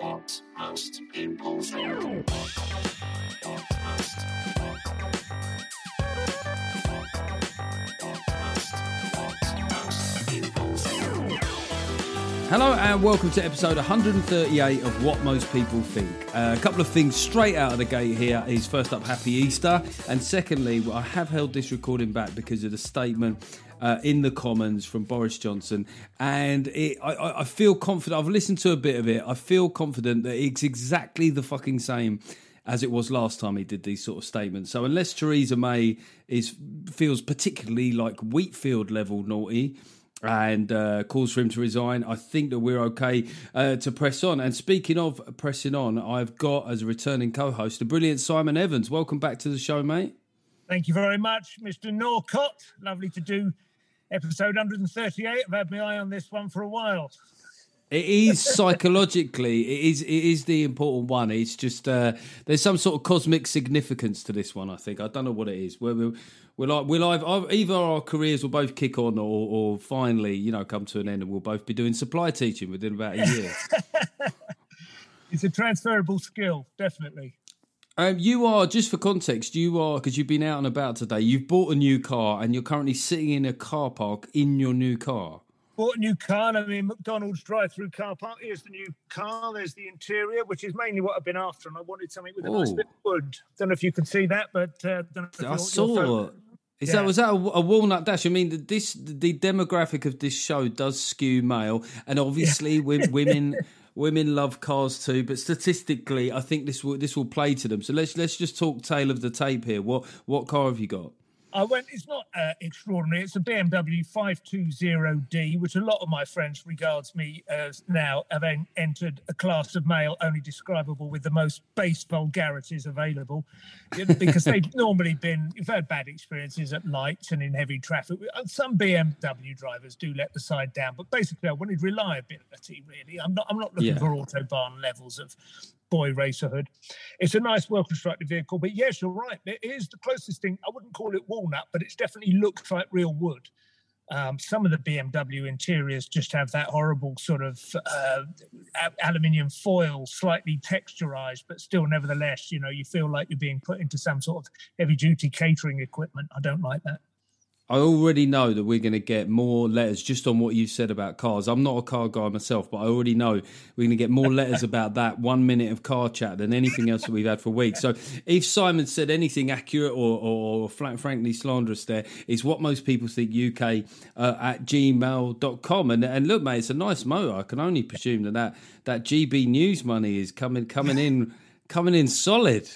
Utmost Impulsive. Hello and welcome to episode 138 of What Most People Think. A couple of things straight out of the gate here is first up, Happy Easter. And secondly, I have held this recording back because of the statement in the Commons from Boris Johnson. And I feel confident, I've listened to a bit of it, I feel confident that it's exactly the fucking same as it was last time he did these sort of statements. So unless Theresa May feels particularly like Wheatfield level naughty, and calls for him to resign, I think that we're okay to press on. And speaking of pressing on, I've got as a returning co-host the brilliant Simon Evans. Welcome back to the show, mate. Thank you very much, Mr. Norcott. Lovely to do episode 138. I've had my eye on this one for a while. It is psychologically, it is the important one. It's just there's some sort of cosmic significance to this one. I think I don't know what it is. Either our careers will both kick on, or finally, come to an end, and we'll both be doing supply teaching within about a year. It's a transferable skill, definitely. You are, just for context, because you've been out and about today. You've bought a new car, and you're currently sitting in a car park in your new car. Bought a new car, and I'm in McDonald's drive-through car park. Here's the new car. There's the interior, which is mainly what I've been after, and I wanted something with a nice bit of wood. Don't know if you can see that, but don't know if I saw it. Was that a walnut dash? I mean, the demographic of this show does skew male, and obviously women love cars too. But statistically, I think this will play to them. So let's just talk tail of the tape here. What car have you got? It's not extraordinary. It's a BMW 520D, which a lot of my friends regards me as now have entered a class of male only describable with the most base vulgarities available, because they've normally you've had bad experiences at lights and in heavy traffic. Some BMW drivers do let the side down, but basically I wanted reliability, really. I'm not looking for Autobahn levels of boy racerhood. It's a nice, well-constructed vehicle, but yes, you're right. It is the closest thing. I wouldn't call it walnut, but it definitely looks like real wood. Some of the BMW interiors just have that horrible sort of aluminium foil, slightly texturized, but still, nevertheless, you feel like you're being put into some sort of heavy-duty catering equipment. I don't like that. I already know that we're going to get more letters just on what you said about cars. I'm not a car guy myself, but I already know we're going to get more letters about that 1 minute of car chat than anything else that we've had for weeks. So if Simon said anything accurate or frankly slanderous there, it's what most people think UK at gmail.com. And look, mate, it's a nice motor. I can only presume that GB News money is coming in solid.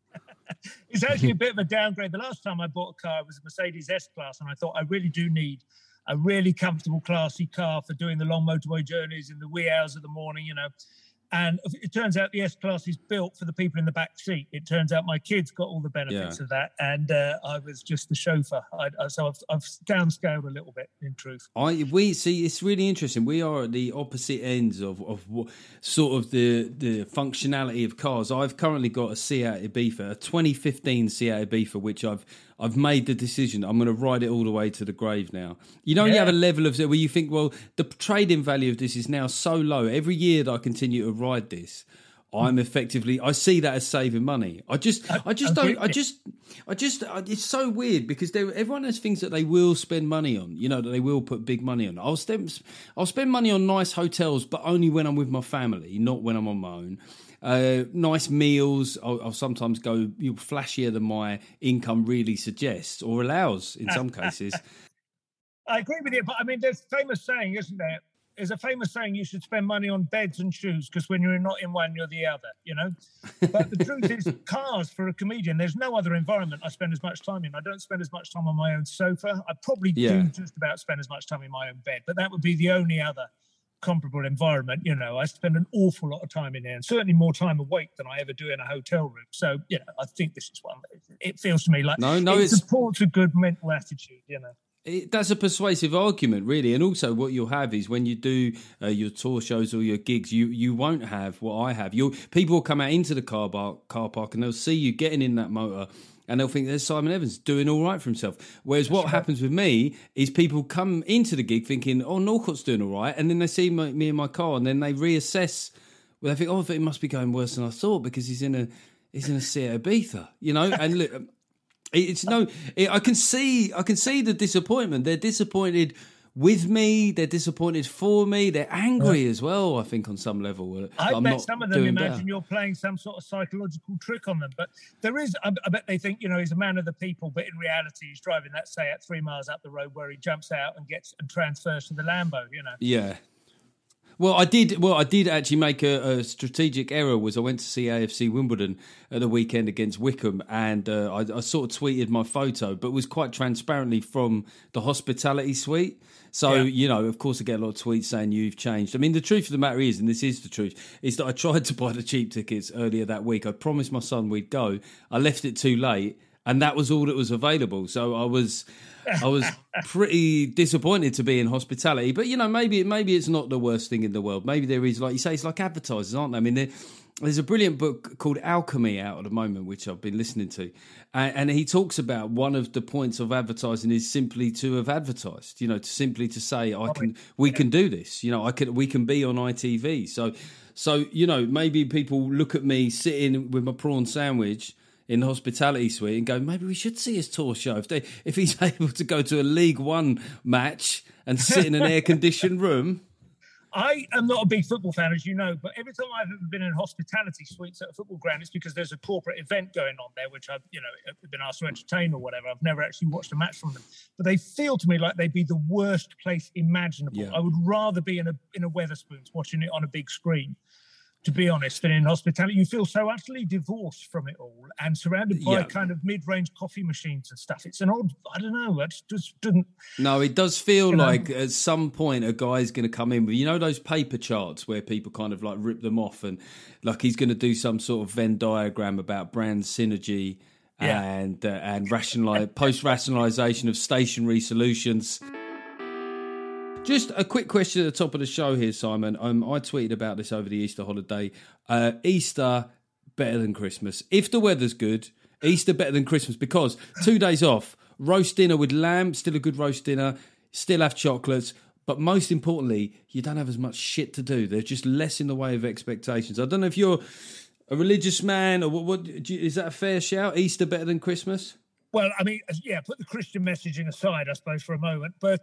It's actually a bit of a downgrade. The last time I bought a car was a Mercedes S-Class, and I thought I really do need a really comfortable, classy car for doing the long motorway journeys in the wee hours of the morning, And it turns out the S-Class is built for the people in the back seat. It turns out my kids got all the benefits of that, and I was just the chauffeur. So I've downscaled a little bit, in truth. We see, it's really interesting. We are at the opposite ends of sort of the functionality of cars. I've currently got a Seat Ibiza, a 2015 Seat Ibiza, which I've made the decision. I'm going to ride it all the way to the grave now. You have a level of where you think, well, the trading value of this is now so low. Every year that I continue to ride this, I see that as saving money. It's so weird because everyone has things that they will spend money on, that they will put big money on. I'll spend money on nice hotels, but only when I'm with my family, not when I'm on my own. Nice meals. I'll sometimes go flashier than my income really suggests or allows in some cases. I agree with you, but I mean, there's a famous saying, isn't there? There's a famous saying you should spend money on beds and shoes because when you're not in one, you're the other, But the truth is, cars for a comedian, there's no other environment I spend as much time in. I don't spend as much time on my own sofa. I probably do just about spend as much time in my own bed, but that would be the only other comparable environment. I spend an awful lot of time in there, and certainly more time awake than I ever do in a hotel room. So, I think this is one. It feels to me like it supports a good mental attitude. That's a persuasive argument, really. And also what you'll have is when you do your tour shows or your gigs, you won't have what I have. People will come out into the car park and they'll see you getting in that motor and they'll think there's Simon Evans doing all right for himself. Whereas what happens with me is people come into the gig thinking, oh, Norcott's doing all right. And then they see me in my car and then they reassess Well, they think, oh, it must be going worse than I thought because he's in a Seat Ibiza, you know. And look, I can see the disappointment. They're disappointed with me. They're disappointed for me. They're angry as well, I think, on some level. I I'm bet not some of them doing imagine better. you're playing some sort of psychological trick on them. But there is, I bet they think, he's a man of the people, but in reality, he's driving that Seat 3 miles up the road where he jumps out and transfers to the Lambo, Yeah. Well, I did actually make a strategic error. Was I went to see AFC Wimbledon at the weekend against Wickham, and I sort of tweeted my photo, but was quite transparently from the hospitality suite. So, of course, I get a lot of tweets saying you've changed. I mean, the truth of the matter is, and this is the truth, is that I tried to buy the cheap tickets earlier that week. I promised my son we'd go. I left it too late, and that was all that was available. So I was pretty disappointed to be in hospitality. But, maybe it's not the worst thing in the world. Maybe there is, like you say, it's like advertisers, aren't they? I mean, there's a brilliant book called Alchemy out at the moment, which I've been listening to. And he talks about one of the points of advertising is simply to have advertised, to say, we can do this, we can be on ITV. So, maybe people look at me sitting with my prawn sandwich in the hospitality suite and go, maybe we should see his tour show. If he's able to go to a League One match and sit in an air-conditioned room. I am not a big football fan, as you know, but every time I've ever been in hospitality suites at a football ground, it's because there's a corporate event going on there, which I've, been asked to entertain or whatever. I've never actually watched a match from them, but they feel to me like they'd be the worst place imaginable. Yeah. I would rather be in a Wetherspoons watching it on a big screen, to be honest, than in hospitality. You feel so utterly divorced from it all and surrounded by kind of mid-range coffee machines and stuff. It's an odd, I don't know, it just didn't... No, it does feel like at some point a guy's going to come in with, those paper charts where people kind of like rip them off and like he's going to do some sort of Venn diagram about brand synergy and post-rationalisation of stationary solutions. Just a quick question at the top of the show here, Simon. I tweeted about this over the Easter holiday. Easter better than Christmas. If the weather's good, Easter better than Christmas because 2 days off, roast dinner with lamb, still a good roast dinner, still have chocolates, but most importantly, you don't have as much shit to do. There's just less in the way of expectations. I don't know if you're a religious man or what is that a fair shout? Easter better than Christmas? Well, I mean, put the Christian messaging aside, I suppose, for a moment, but...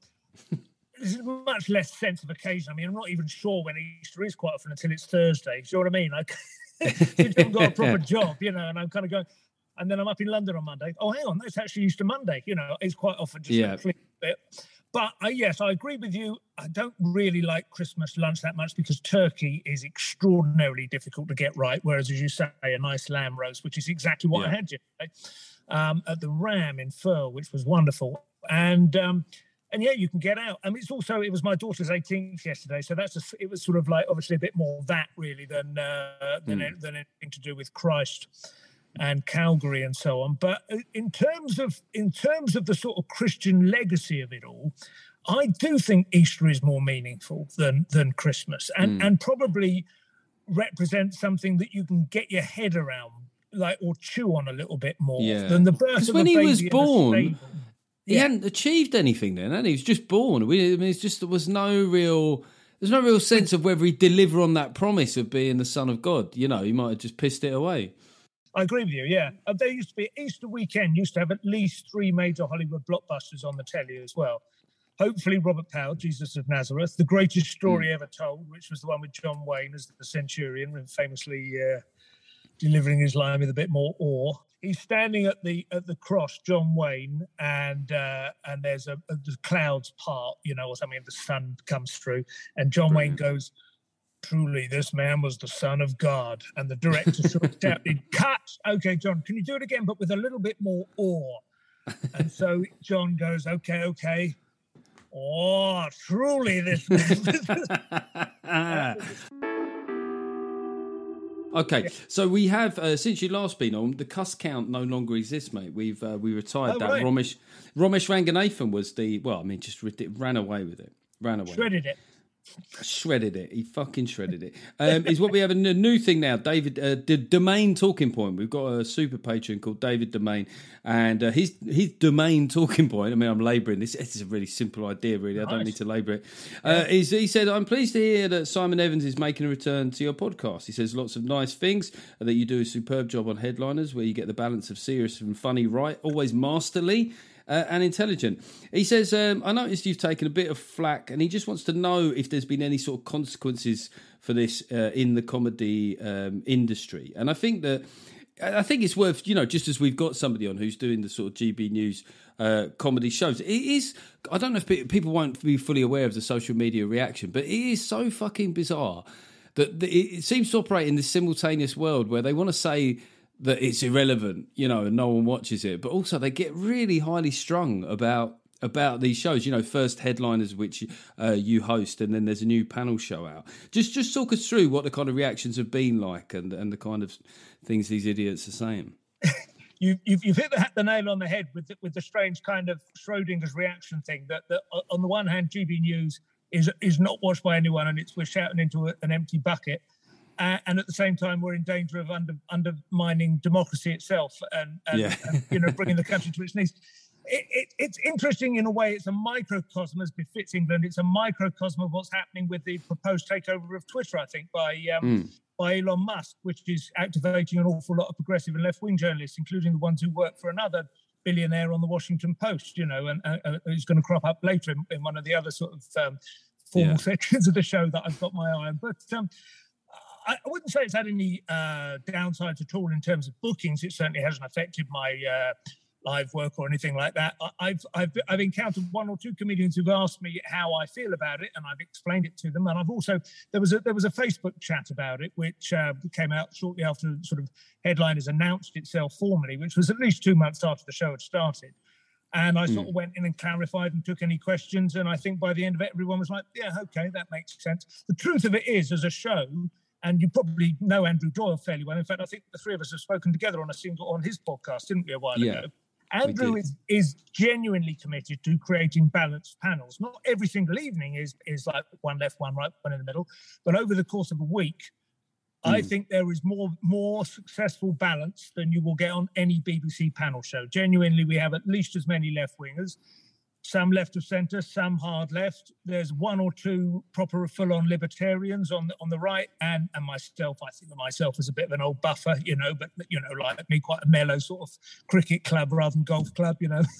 there's a much less sense of occasion. I mean, I'm not even sure when Easter is quite often until it's Thursday. Do you know what I mean? Like, since I've got a proper job, and I'm kind of going, and then I'm up in London on Monday. Oh, hang on, that's actually Easter Monday. It's quite often just a click bit. But yes, I agree with you. I don't really like Christmas lunch that much because turkey is extraordinarily difficult to get right. Whereas, as you say, a nice lamb roast, which is exactly what I had yesterday, at the Ram in Firle, which was wonderful. And you can get out. I mean, it was my daughter's 18th yesterday, so it was sort of like obviously a bit more that really than anything to do with Christ and Calgary and so on. But in terms of the sort of Christian legacy of it all, I do think Easter is more meaningful than Christmas, and probably represents something that you can get your head around, like or chew on a little bit more than the birth of a baby. When he was born. He hadn't achieved anything then, and he was just born. There was no real sense of whether he'd deliver on that promise of being the Son of God. He might have just pissed it away. I agree with you, yeah. There used to be, Easter weekend used to have at least 3 major Hollywood blockbusters on the telly as well. Hopefully Robert Powell, Jesus of Nazareth, The Greatest Story Ever Told, which was the one with John Wayne as the centurion, famously delivering his line with a bit more awe. He's standing at the cross, John Wayne, and there's the clouds part, or something, and the sun comes through, and John Wayne goes, "Truly, this man was the Son of God." And the director sort of shouted, "Cut! Okay, John, can you do it again, but with a little bit more awe?" And so John goes, "Okay. Oh, truly, this man." Okay, so we have since you last been on, the cuss count no longer exists, mate. We retired that. Right. Ramesh Ranganathan was just ran away with it. Shredded it. Shredded it. He fucking shredded it. Is what we have a new thing now. David, the Domain Talking Point. We've got a super patron called David Domain, and his Domain Talking Point. I mean, I'm labouring this. It's a really simple idea, really. I don't need to labour it. He said, "I'm pleased to hear that Simon Evans is making a return to your podcast." He says lots of nice things, that you do a superb job on Headliners, where you get the balance of serious and funny right, always masterly. And intelligent. He says, I noticed you've taken a bit of flack, and he just wants to know if there's been any sort of consequences for this in the comedy industry. And I think it's worth, just as we've got somebody on who's doing the sort of GB News comedy shows, it is, I don't know if people won't be fully aware of the social media reaction, but it is so fucking bizarre that it seems to operate in this simultaneous world where they want to say that it's irrelevant, and no one watches it. But also they get really highly strung about these shows, first Headliners, which you host, and then there's a new panel show out. Just talk us through what the kind of reactions have been like and the kind of things these idiots are saying. You've hit the nail on the head with the strange kind of Schrodinger's reaction thing that on the one hand, GB News is not watched by anyone, and we're shouting into an empty bucket. And at the same time, we're in danger of undermining democracy itself and bringing the country to its knees. It's interesting in a way. It's a microcosm, as befits England. It's a microcosm of what's happening with the proposed takeover of Twitter, I think, by Elon Musk, which is activating an awful lot of progressive and left-wing journalists, including the ones who work for another billionaire on the Washington Post, and who's going to crop up later in one of the other sort of formal sections of the show that I've got my eye on. But I wouldn't say it's had any downsides at all in terms of bookings. It certainly hasn't affected my live work or anything like that. I've encountered one or two comedians who've asked me how I feel about it, and I've explained it to them. And I've also there was a Facebook chat about it, which came out shortly after sort of Headliners announced itself formally, which was at least 2 months after the show had started. And I sort of went in and clarified and took any questions. And I think by the end of it, everyone was like, "Yeah, okay, that makes sense." The truth of it is, as a show. And you probably know Andrew Doyle fairly well. In fact, I think the three of us have spoken together on his podcast, didn't we, a while ago? Andrew is genuinely committed to creating balanced panels. Not every single evening is like one left, one right, one in the middle. But over the course of a week, I think there is more successful balance than you will get on any BBC panel show. Genuinely, we have at least as many left-wingers. Some left of centre, some hard left. There's one or two proper full-on libertarians on the right, and myself. I think of myself as a bit of an old buffer, but like me, quite a mellow sort of cricket club rather than golf club,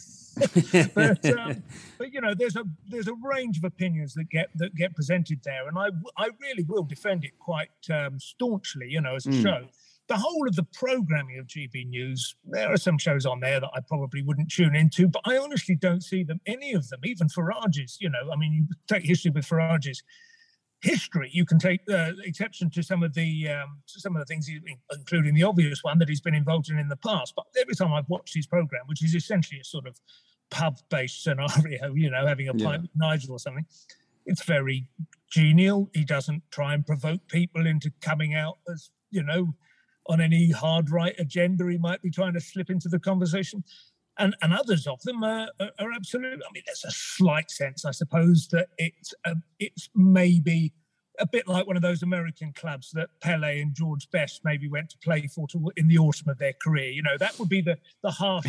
but there's a range of opinions that get presented there, and I really will defend it quite staunchly, as a show. The whole of the programming of GB News, there are some shows on there that I probably wouldn't tune into, but I honestly don't see any of them, even Farage's, you take history with Farage's history, you can take exception to some of the things, including the obvious one that he's been involved in the past. But every time I've watched his program, which is essentially a sort of pub-based scenario, having a pint with Nigel or something, it's very genial. He doesn't try and provoke people into coming out as, on any hard right agenda he might be trying to slip into the conversation. And others of them are absolutely, there's a slight sense, I suppose, that it's maybe a bit like one of those American clubs that Pele and George Best maybe went to play for in the autumn of their career. That would be the harsh.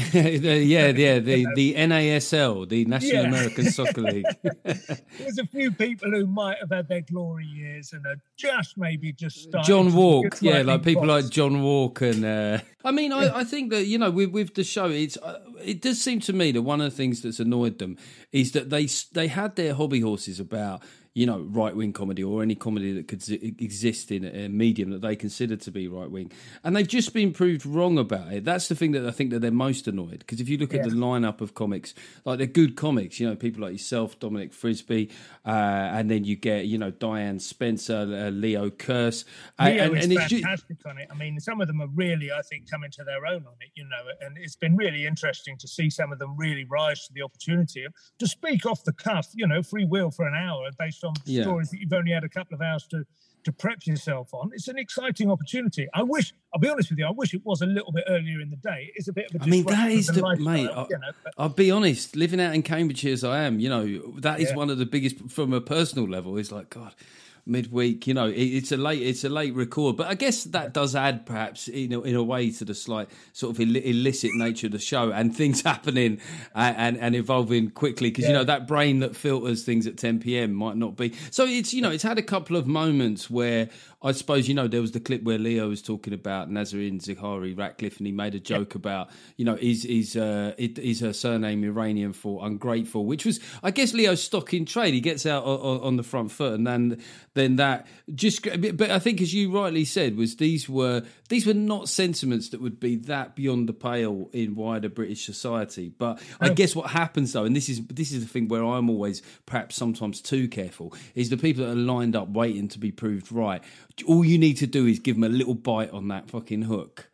the NASL, the National American Soccer League. There's a few people who might have had their glory years and are just maybe just starting. John Walk, like people like John Walk and. I think that with the show, it does seem to me that one of the things that's annoyed them is that they had their hobby horses about. Right-wing comedy or any comedy that could exist in a medium that they consider to be right-wing. And they've just been proved wrong about it. That's the thing that I think that they're most annoyed. Because if you look at the lineup of comics, like they're good comics, people like yourself, Dominic Frisby, and then you get, Diane Spencer, Leo Kearse. Leo is fantastic on it. Some of them are really, I think, coming to their own on it, and it's been really interesting to see some of them really rise to the opportunity to speak off the cuff, free will for an hour based based on stories that you've only had a couple of hours to prep yourself on. It's an exciting opportunity. I'll be honest with you, I wish it was a little bit earlier in the day. It's a bit of a that is the lifestyle, mate. I'll be honest, living out in Cambridgeshire as I am, that is one of the biggest from a personal level. It's like, God, midweek, it's a late record, but I guess that does add perhaps in a way to the slight sort of illicit nature of the show and things happening and evolving quickly because that brain that filters things at 10 p.m. might not be. So it's had a couple of moments where I suppose there was the clip where Leo was talking about Nazarene Zaghari Ratcliffe and he made a joke about is her surname Iranian for ungrateful, which was I guess Leo's stock in trade. He gets out on the front foot and then that just, but I think as you rightly said, was these were not sentiments that would be that beyond the pale in wider British society. But I guess what happens though, and this is the thing where I'm always perhaps sometimes too careful, is the people that are lined up waiting to be proved right. All you need to do is give them a little bite on that fucking hook,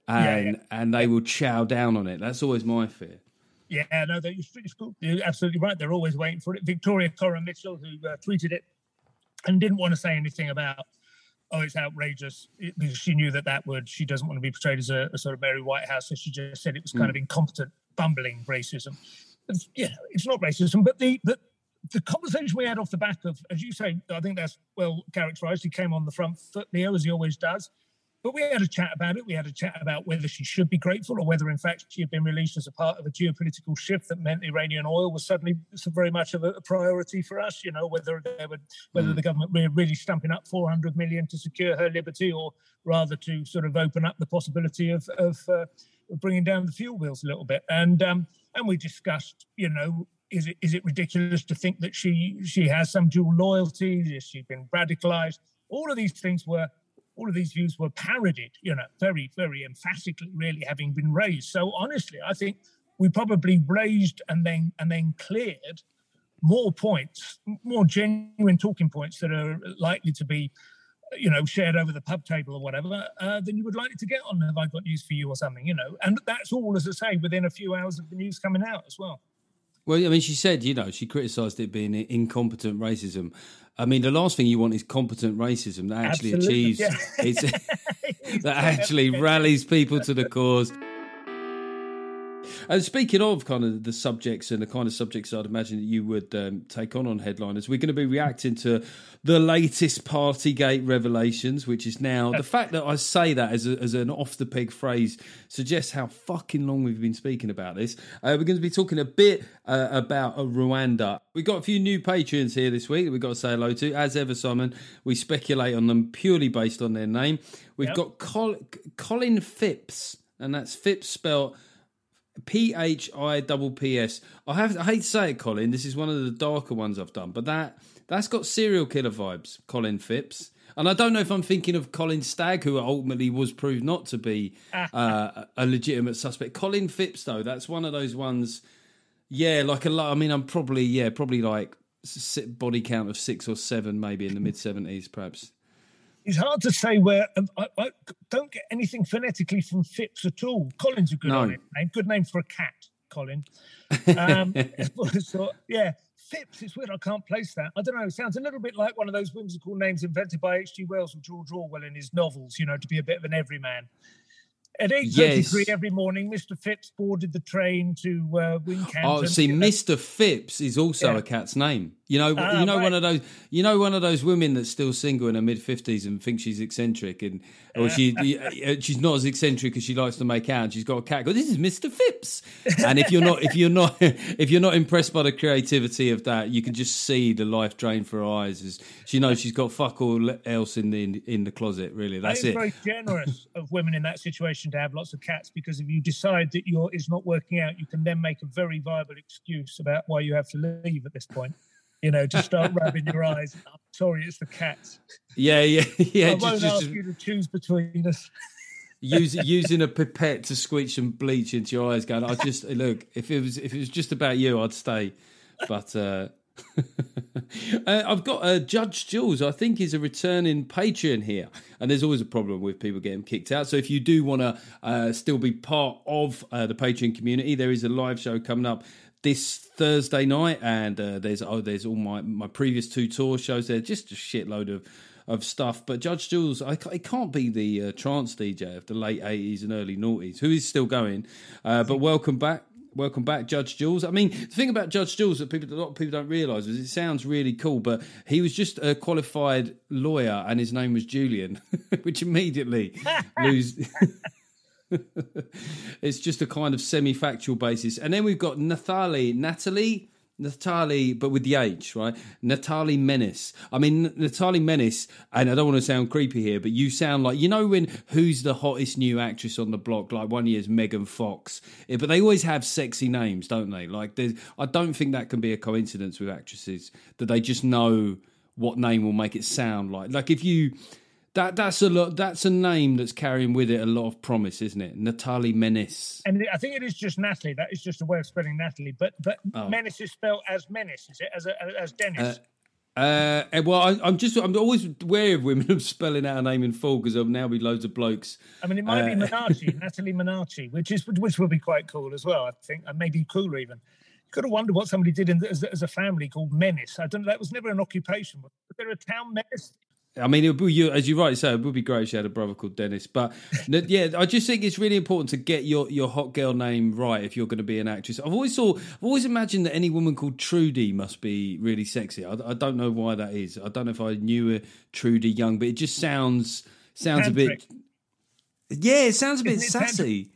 and they will chow down on it. That's always my fear. Yeah, no, you're absolutely right. They're always waiting for it. Victoria Coren Mitchell, who tweeted it and didn't want to say anything about, it's outrageous, because she knew she doesn't want to be portrayed as a sort of Mary Whitehouse, so she just said it was kind of incompetent, bumbling racism. It's not racism, but the conversation we had off the back of, as you say, I think that's well characterised. He came on the front foot, Leo, as he always does. But we had a chat about it. We had a chat about whether she should be grateful or whether, in fact, she had been released as a part of a geopolitical shift that meant Iranian oil was suddenly very much of a priority for us. Whether the government were really stumping up 400 million to secure her liberty, or rather to sort of open up the possibility of bringing down the fuel bills a little bit. And we discussed, is it ridiculous to think that she has some dual loyalty? Has she been radicalised? All of these views were parodied, very, very emphatically, really having been raised. So honestly, I think we probably raised and then cleared more points, more genuine talking points that are likely to be, shared over the pub table or whatever, than you would likely to get on Have I Got News for You or something, And that's all, as I say, within a few hours of the news coming out as well. Well, I mean, she said, she criticised it being incompetent racism. I mean, the last thing you want is competent racism that actually achieves, that actually rallies people to the cause. And speaking of kind of the subjects and the kind of subjects I'd imagine that you would take on Headliners, we're going to be reacting to the latest Partygate revelations, which is now, the fact that I say that as an off-the-peg phrase suggests how fucking long we've been speaking about this. We're going to be talking a bit about Rwanda. We've got a few new Patreons here this week that we've got to say hello to. As ever, Simon, we speculate on them purely based on their name. We've got Colin Phipps, and that's Phipps spelled Phipps. I hate to say it, Colin. This is one of the darker ones I've done, but that's got serial killer vibes. Colin Phipps, and I don't know if I'm thinking of Colin Stagg, who ultimately was proved not to be a legitimate suspect. Colin Phipps, though, that's one of those ones. Yeah, like a lot. I mean, I'm probably like body count of 6 or 7, maybe in the mid 70s, perhaps. It's hard to say where. I don't get anything phonetically from Phipps at all. Colin's a good name. Good name for a cat, Colin. So, yeah, Phipps, it's weird. I can't place that. I don't know. It sounds a little bit like one of those whimsical names invented by H.G. Wells or George Orwell in his novels, to be a bit of an everyman. At 8:33 every morning, Mr. Phipps boarded the train to Wincanton. Oh, see, Mr. Phipps is also a cat's name. Right. One of those women that's still single in her mid-50s and thinks she's eccentric, or she's not as eccentric as she likes to make out. And she's got a cat. This is Mr. Phipps. And if you're not impressed by the creativity of that, you can just see the life drain for her eyes as she knows she's got fuck all else in the closet. Really, that's it. It's very generous of women in that situation to have lots of cats, because if you decide that it's not working out, you can then make a very viable excuse about why you have to leave at this point. To start rubbing your eyes. I'm sorry, it's the cats. Yeah. I won't ask you to choose between us. Using a pipette to squeeze some bleach into your eyes, going, look, if it was just about you, I'd stay. But I've got Judge Jules, I think, is a returning Patreon here. And there's always a problem with people getting kicked out. So if you do want to still be part of the Patreon community, there is a live show coming up this Thursday night, and there's all my previous 2 tour shows there, just a shitload of stuff. But Judge Jules, it can't be the trance DJ of the late 80s and early noughties, who is still going. But welcome back. Welcome back, Judge Jules. I mean, the thing about Judge Jules that a lot of people don't realise is it sounds really cool, but he was just a qualified lawyer and his name was Julian, which immediately lose... It's just a kind of semi-factual basis. And then we've got Natalie, but with the H, right? Natalie Menace. I mean, Natalie Menace, and I don't want to sound creepy here, but you sound like, who's the hottest new actress on the block? Like one year's Megan Fox. But they always have sexy names, don't they? Like, I don't think that can be a coincidence with actresses, that they just know what name will make it sound like. Like if you... That's a name that's carrying with it a lot of promise, isn't it? Natalie Menace. And I think it is just Natalie. That is just a way of spelling Natalie. But Menace is spelled as Menace, is it? As Dennis? Well, I'm always wary of women of spelling out a name in full, because there'll now be loads of blokes. I mean, it might be Menarche, Natalie Menarche, which would be quite cool as well, I think, and maybe cooler even. You could have wondered what somebody did as a family called Menace. I don't know. That was never an occupation. Was there a town Menace? I mean, as you rightly say, it would be great if she had a brother called Dennis. But yeah, I just think it's really important to get your hot girl name right if you're going to be an actress. I've always imagined that any woman called Trudy must be really sexy. I don't know why that is. I don't know if I knew a Trudy Young, but it just sounds a bit. Yeah, it sounds a bit sassy.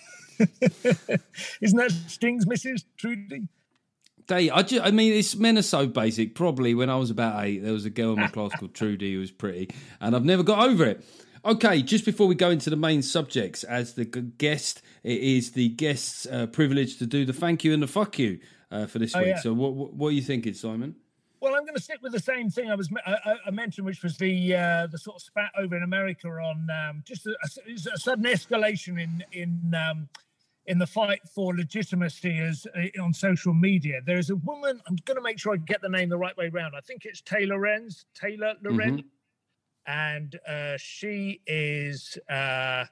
Isn't that Sting's Mrs. Trudy? Men are so basic. Probably when I was about 8, there was a girl in my class called Trudy who was pretty, and I've never got over it. Okay, just before we go into the main subjects, as the guest, it is the guest's privilege to do the thank you and the fuck you for this week. Yeah. So what are you thinking, Simon? Well, I'm going to stick with the same thing I mentioned, which was the sort of spat over in America on just a sudden escalation in the fight for legitimacy on social media. There is a woman, I'm going to make sure I get the name the right way around. I think it's Taylor Lorenz. Mm-hmm. And she is, Taylor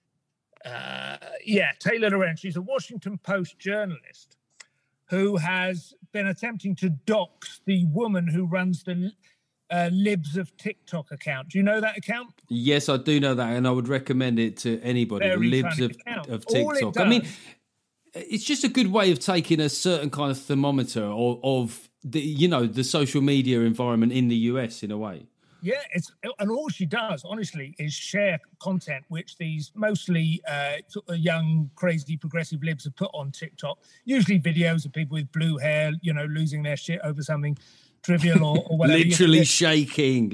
Lorenz. She's a Washington Post journalist who has been attempting to dox the woman who runs the Libs of TikTok account. Do you know that account? Yes, I do know that, and I would recommend it to anybody. Very Libs of TikTok. I mean, it's just a good way of taking a certain kind of thermometer of the social media environment in the US in a way. Yeah, and all she does, honestly, is share content which these mostly young, crazy, progressive libs have put on TikTok. Usually videos of people with blue hair, losing their shit over something trivial or whatever. literally shaking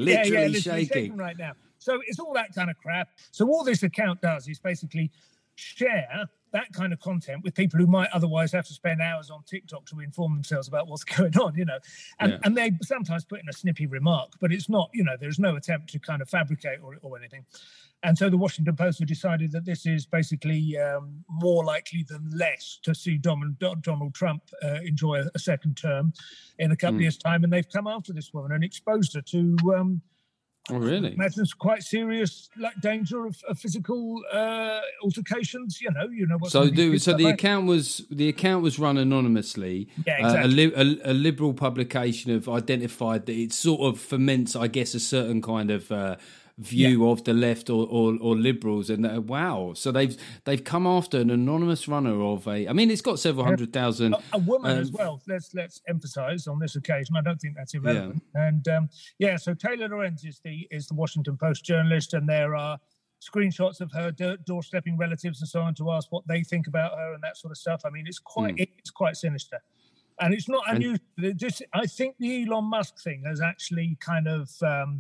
right now. So it's all that kind of crap. So all this account does is basically share that kind of content with people who might otherwise have to spend hours on TikTok to inform themselves about what's going on, and they sometimes put in a snippy remark, but it's not, there's no attempt to kind of fabricate or anything. And so the Washington Post have decided that this is basically more likely than less to see Donald Trump enjoy a second term in a couple of years' time. And they've come after this woman and exposed her to, oh, really? Imagine quite serious danger of physical altercations. You know what. So the account was run anonymously. Yeah, exactly. A liberal publication have identified that it sort of foments, I guess, a certain kind of view of the left or liberals, and wow, so they've come after an anonymous runner of it's got several 100,000 a woman as well. Let's emphasize on this occasion, I don't think that's irrelevant. And so Taylor Lorenz is the Washington Post journalist, and there are screenshots of her doorstepping relatives and so on to ask what they think about her and that sort of stuff. I mean, it's quite sinister. And it's not unusual. I think the Elon Musk thing has actually kind of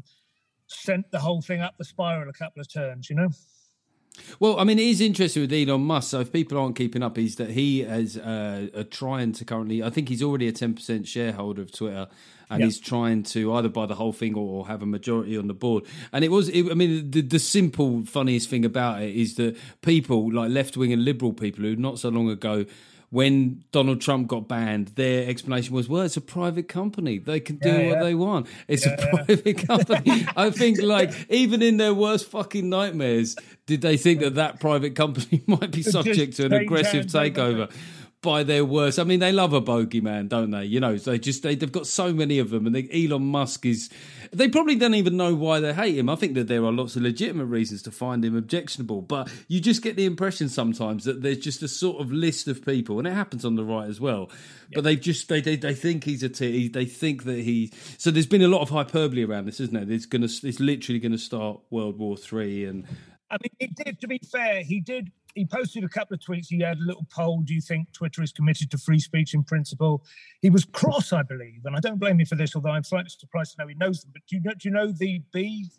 sent the whole thing up the spiral a couple of turns, Well, I mean, it is interesting with Elon Musk. So if people aren't keeping up, is that he is trying to currently, I think he's already a 10% shareholder of Twitter, and he's trying to either buy the whole thing or have a majority on the board. And the simple, funniest thing about it is that people like left-wing and liberal people who not so long ago, when Donald Trump got banned, their explanation was, well, it's a private company. They can do what they want. It's a private company. I think, even in their worst fucking nightmares, did they think that private company might be subject to an aggressive takeover? by their worst. I mean, they love a bogeyman, don't they? You know, they've got so many of them, and Elon Musk is. They probably don't even know why they hate him. I think that there are lots of legitimate reasons to find him objectionable, but you just get the impression sometimes that there's just a sort of list of people, and it happens on the right as well. But they think he's they think that he. So there's been a lot of hyperbole around this, isn't there? It's literally going to start World War III, and I mean, he did. To be fair, he did. He posted a couple of tweets. He had a little poll. Do you think Twitter is committed to free speech in principle? He was cross, I believe, and I don't blame him for this. Although I'm slightly surprised to know he knows them. But do you know the B?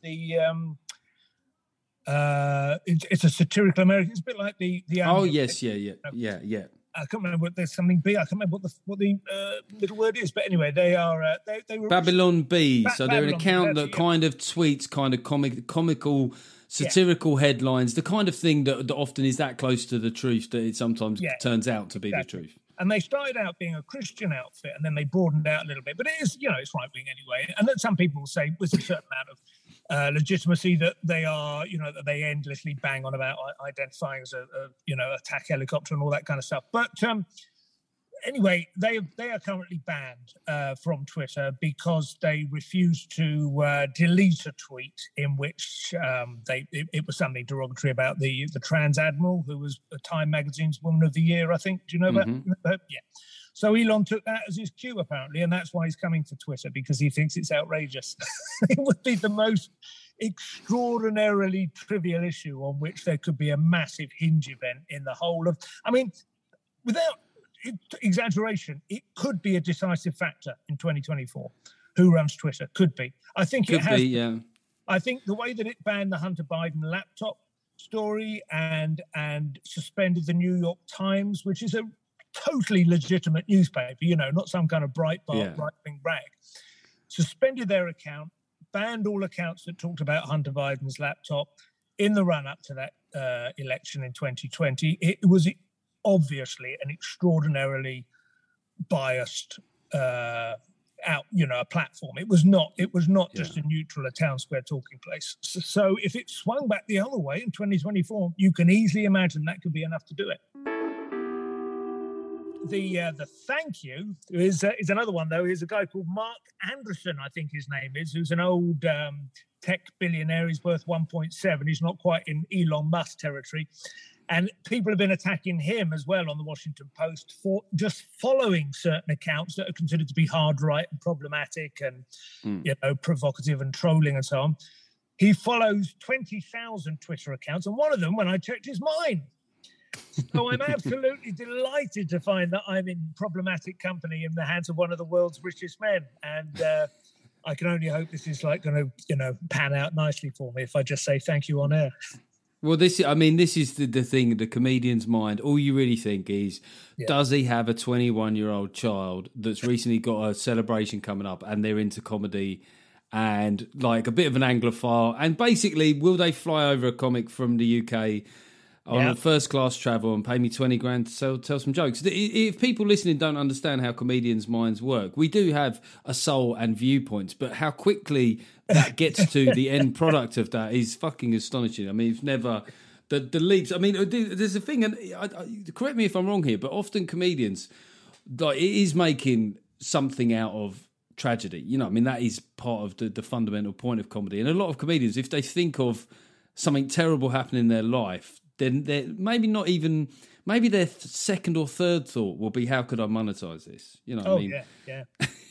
It's a satirical American. It's a bit like the. Oh yes, yeah. I can't remember what there's something B. I can't remember what the little word is. But anyway, they are they were Babylon B. So they're an account that yeah. kind of tweets kind of comical. Satirical headlines, the kind of thing that often is that close to the truth that it sometimes turns out to be the truth. And they started out being a Christian outfit, and then they broadened out a little bit. But it is, it's right wing anyway. And then some people will say with a certain amount of legitimacy that they are, that they endlessly bang on about identifying as a attack helicopter and all that kind of stuff. But anyway, they are currently banned from Twitter because they refused to delete a tweet in which it was something derogatory about the trans admiral who was Time Magazine's Woman of the Year, I think. Do you know that? Yeah. So Elon took that as his cue, apparently, and that's why he's coming for Twitter, because he thinks it's outrageous. It would be the most extraordinarily trivial issue on which there could be a massive hinge event in the whole of... I mean, without... exaggeration, it could be a decisive factor in 2024. Who runs Twitter? Could be. I think it has. Yeah. I think the way that it banned the Hunter Biden laptop story and suspended the New York Times, which is a totally legitimate newspaper, not some kind of right-wing rag, suspended their account, banned all accounts that talked about Hunter Biden's laptop in the run-up to that election in 2020. It was obviously an extraordinarily biased a platform. It was not just a neutral, a town square talking place. So if it swung back the other way in 2024, you can easily imagine that could be enough to do it. The thank you is another one, though. Is a guy called Mark Anderson, I think his name is, who's an old tech billionaire. He's worth 1.7. He's not quite in Elon Musk territory. And people have been attacking him as well on the Washington Post for just following certain accounts that are considered to be hard right and problematic and provocative and trolling and so on. He follows 20,000 Twitter accounts, and one of them, when I checked, is mine. So I'm absolutely delighted to find that I'm in problematic company in the hands of one of the world's richest men, and I can only hope this is going to pan out nicely for me if I just say thank you on air. Well, this is the thing, the comedian's mind. All you really think is, does he have a 21-year-old child that's recently got a celebration coming up and they're into comedy and like a bit of an Anglophile? And basically, will they fly over a comic from the UK on a first-class travel and pay me 20 grand to tell some jokes? If people listening don't understand how comedians' minds work, we do have a soul and viewpoints, but how quickly that gets to the end product of that is fucking astonishing. I mean, it's never... The leaps... I mean, there's a thing, and correct me if I'm wrong here, but often comedians, like, it is making something out of tragedy. I mean, that is part of the fundamental point of comedy. And a lot of comedians, if they think of something terrible happening in their life, then they're maybe their second or third thought will be, how could I monetize this? You know what I mean? Yeah.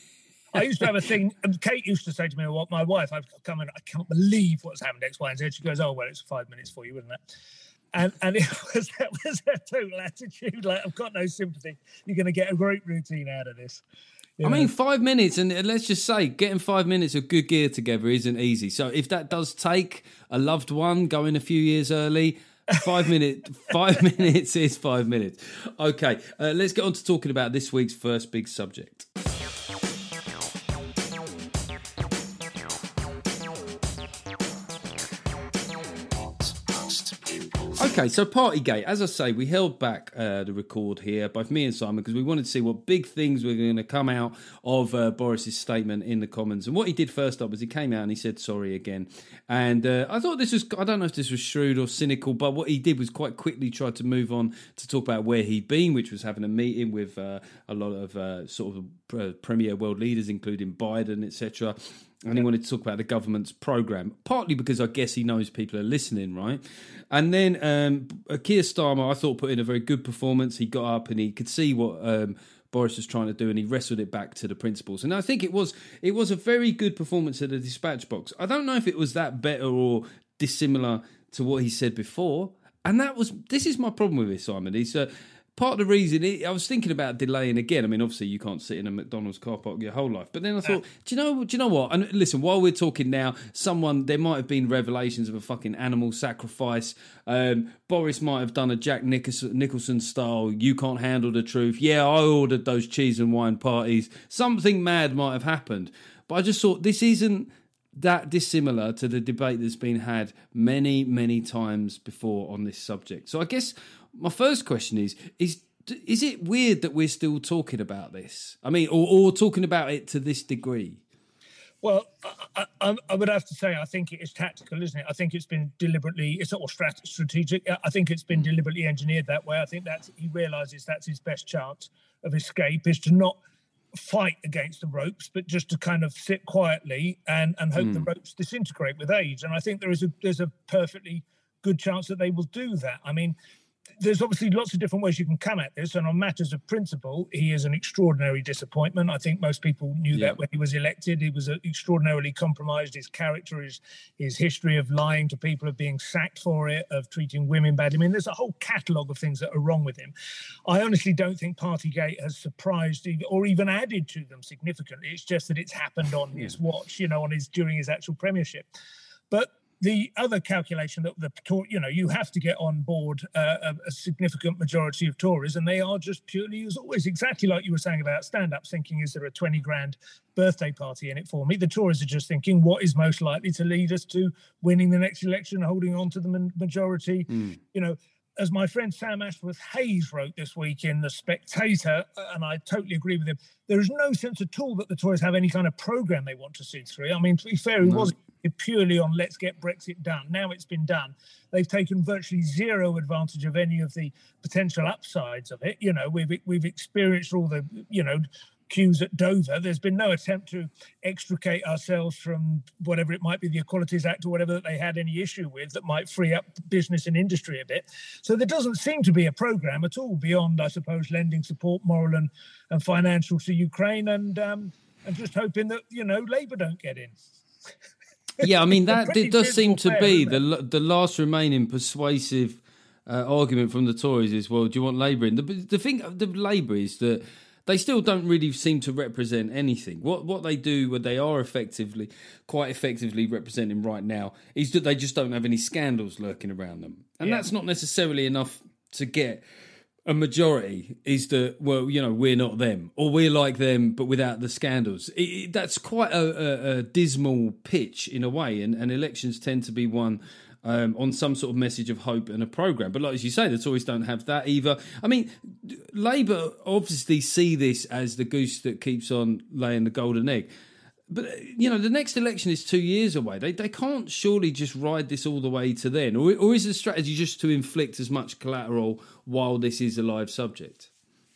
I used to have a thing, and Kate used to say to me, my wife, I've come in, I can't believe what's happened X, Y, and Z. She goes, oh, well, it's 5 minutes for you, isn't it? And that was her total attitude. Like, I've got no sympathy. You're going to get a great routine out of this. I mean, 5 minutes, and let's just say, getting 5 minutes of good gear together isn't easy. So if that does take a loved one going a few years early, 5 minutes is 5 minutes. Okay, let's get on to talking about this week's first big subject. Okay, so Partygate. As I say, we held back the record here, both me and Simon, because we wanted to see what big things were going to come out of Boris's statement in the Commons. And what he did first up was he came out and he said sorry again. And I thought this was, I don't know if this was shrewd or cynical, but what he did was quite quickly try to move on to talk about where he'd been, which was having a meeting with a lot of sort of premier world leaders, including Biden, etc. And he wanted to talk about the government's programme, partly because I guess he knows people are listening, right? And then Keir Starmer, I thought, put in a very good performance. He got up and he could see what Boris was trying to do, and he wrestled it back to the principles. And I think it was a very good performance at the dispatch box. I don't know if it was that better or dissimilar to what he said before. And this is my problem with this, Simon. He's part of the reason, I was thinking about delaying again. I mean, obviously you can't sit in a McDonald's car park your whole life. But then I thought, do you know what? And listen, while we're talking now, there might have been revelations of a fucking animal sacrifice. Boris might have done a Jack Nicholson style, you can't handle the truth. Yeah, I ordered those cheese and wine parties. Something mad might have happened. But I just thought this isn't that dissimilar to the debate that's been had many, many times before on this subject. So I guess my first question is it weird that we're still talking about this? I mean, or talking about it to this degree? Well, I would have to say I think it is tactical, isn't it? I think it's been deliberately, it's not strategic. I think it's been deliberately engineered that way. I think he realises that's his best chance of escape, is to not fight against the ropes, but just to kind of sit quietly and hope the ropes disintegrate with age. And I think there's a perfectly good chance that they will do that. I mean, there's obviously lots of different ways you can come at this, and on matters of principle, he is an extraordinary disappointment. I think most people knew that when he was elected. He was extraordinarily compromised. His character, his history of lying to people, of being sacked for it, of treating women badly. I mean, there's a whole catalogue of things that are wrong with him. I honestly don't think Partygate has surprised or even added to them significantly. It's just that it's happened on his watch, during his actual premiership. But the other calculation that you have to get on board a significant majority of Tories, and they are just purely, as always, exactly like you were saying about stand-ups, thinking, is there a 20 grand birthday party in it for me? The Tories are just thinking, what is most likely to lead us to winning the next election, holding on to the majority? As my friend Sam Ashworth-Hayes wrote this week in The Spectator, and I totally agree with him, there is no sense at all that the Tories have any kind of programme they want to see through. I mean, to be fair, it was purely on let's get Brexit done. Now it's been done. They've taken virtually zero advantage of any of the potential upsides of it. We've experienced all the, queues at Dover. There's been no attempt to extricate ourselves from whatever it might be, the Equalities Act or whatever that they had any issue with that might free up business and industry a bit. So there doesn't seem to be a programme at all beyond, I suppose, lending support, moral and financial, to Ukraine, and just hoping that, Labour don't get in. Yeah, I mean, that it does seem to be the last remaining persuasive argument from the Tories is, well, do you want Labour in? The thing of the Labour is that they still don't really seem to represent anything. What they do, what they are quite effectively representing right now, is that they just don't have any scandals lurking around them. And that's not necessarily enough to get a majority, is that, well, we're not them, or we're like them, but without the scandals. That's quite a dismal pitch in a way, and elections tend to be won on some sort of message of hope and a programme. But like as you say, the Tories don't have that either. I mean, Labour obviously see this as the goose that keeps on laying the golden egg. But, the next election is 2 years away. They can't surely just ride this all the way to then. Or is the strategy just to inflict as much collateral while this is a live subject?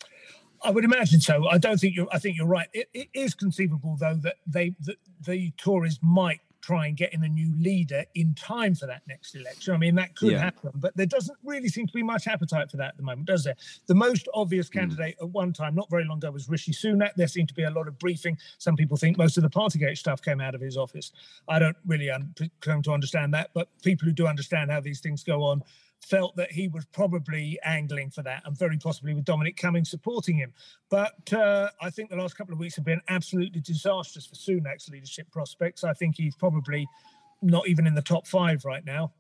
I would imagine so. I think you're right. It is conceivable, though, that the Tories might try and get in a new leader in time for that next election. I mean, that could happen, but there doesn't really seem to be much appetite for that at the moment, does there? The most obvious candidate at one time, not very long ago, was Rishi Sunak. There seemed to be a lot of briefing. Some people think most of the Partygate stuff came out of his office. I don't really come to understand that, but people who do understand how these things go on felt that he was probably angling for that, and very possibly with Dominic Cummings supporting him. But I think the last couple of weeks have been absolutely disastrous for Sunak's leadership prospects. I think he's probably not even in the top 5 right now,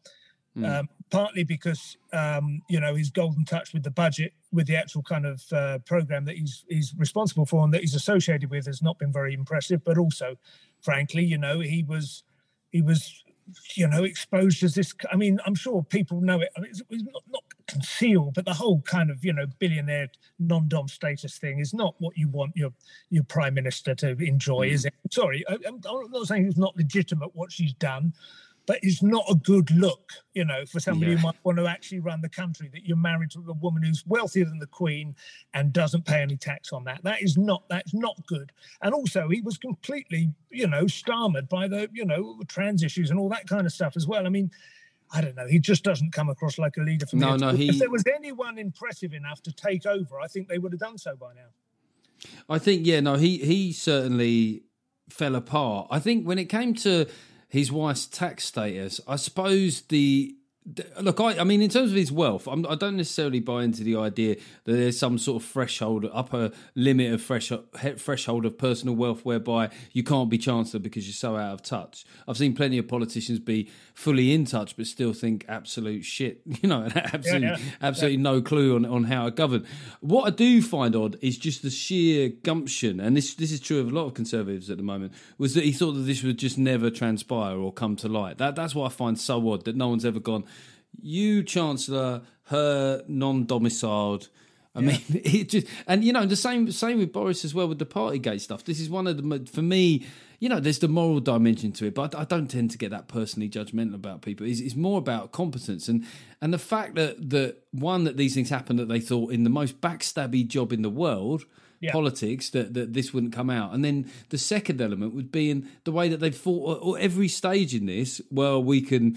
partly because, his golden touch with the budget, with the actual kind of programme that he's responsible for and that he's associated with, has not been very impressive. But also, frankly, he was exposed as this. I mean, I'm sure people know it. I mean, it's not concealed, but the whole kind of billionaire non-dom status thing is not what you want your prime minister to enjoy, is it? Sorry, I'm not saying it's not legitimate what she's done, but it's not a good look, for somebody who might want to actually run the country, that you're married to a woman who's wealthier than the Queen and doesn't pay any tax on that. That's not good. And also, he was completely, starred by the, trans issues and all that kind of stuff as well. I mean, I don't know. He just doesn't come across like a leader for me. If there was anyone impressive enough to take over, I think they would have done so by now. I think, he certainly fell apart. I think when it came to his wife's tax status, I suppose look, I mean, in terms of his wealth, I don't necessarily buy into the idea that there's some sort of threshold, upper limit of threshold of personal wealth whereby you can't be Chancellor because you're so out of touch. I've seen plenty of politicians be fully in touch but still think absolute shit, and absolutely no clue on how to govern. What I do find odd is just the sheer gumption, and this is true of a lot of Conservatives at the moment, was that he thought that this would just never transpire or come to light. That's what I find so odd, that no one's ever gone, you, Chancellor, her non-domiciled. I mean, it just, and the same with Boris as well with the Partygate stuff. This is one of the, for me, there's the moral dimension to it, but I don't tend to get that personally judgmental about people. It's more about competence and the fact that these things happen, that they thought in the most backstabby job in the world, politics, that this wouldn't come out. And then the second element would be in the way that they've fought at every stage in this. Well, we can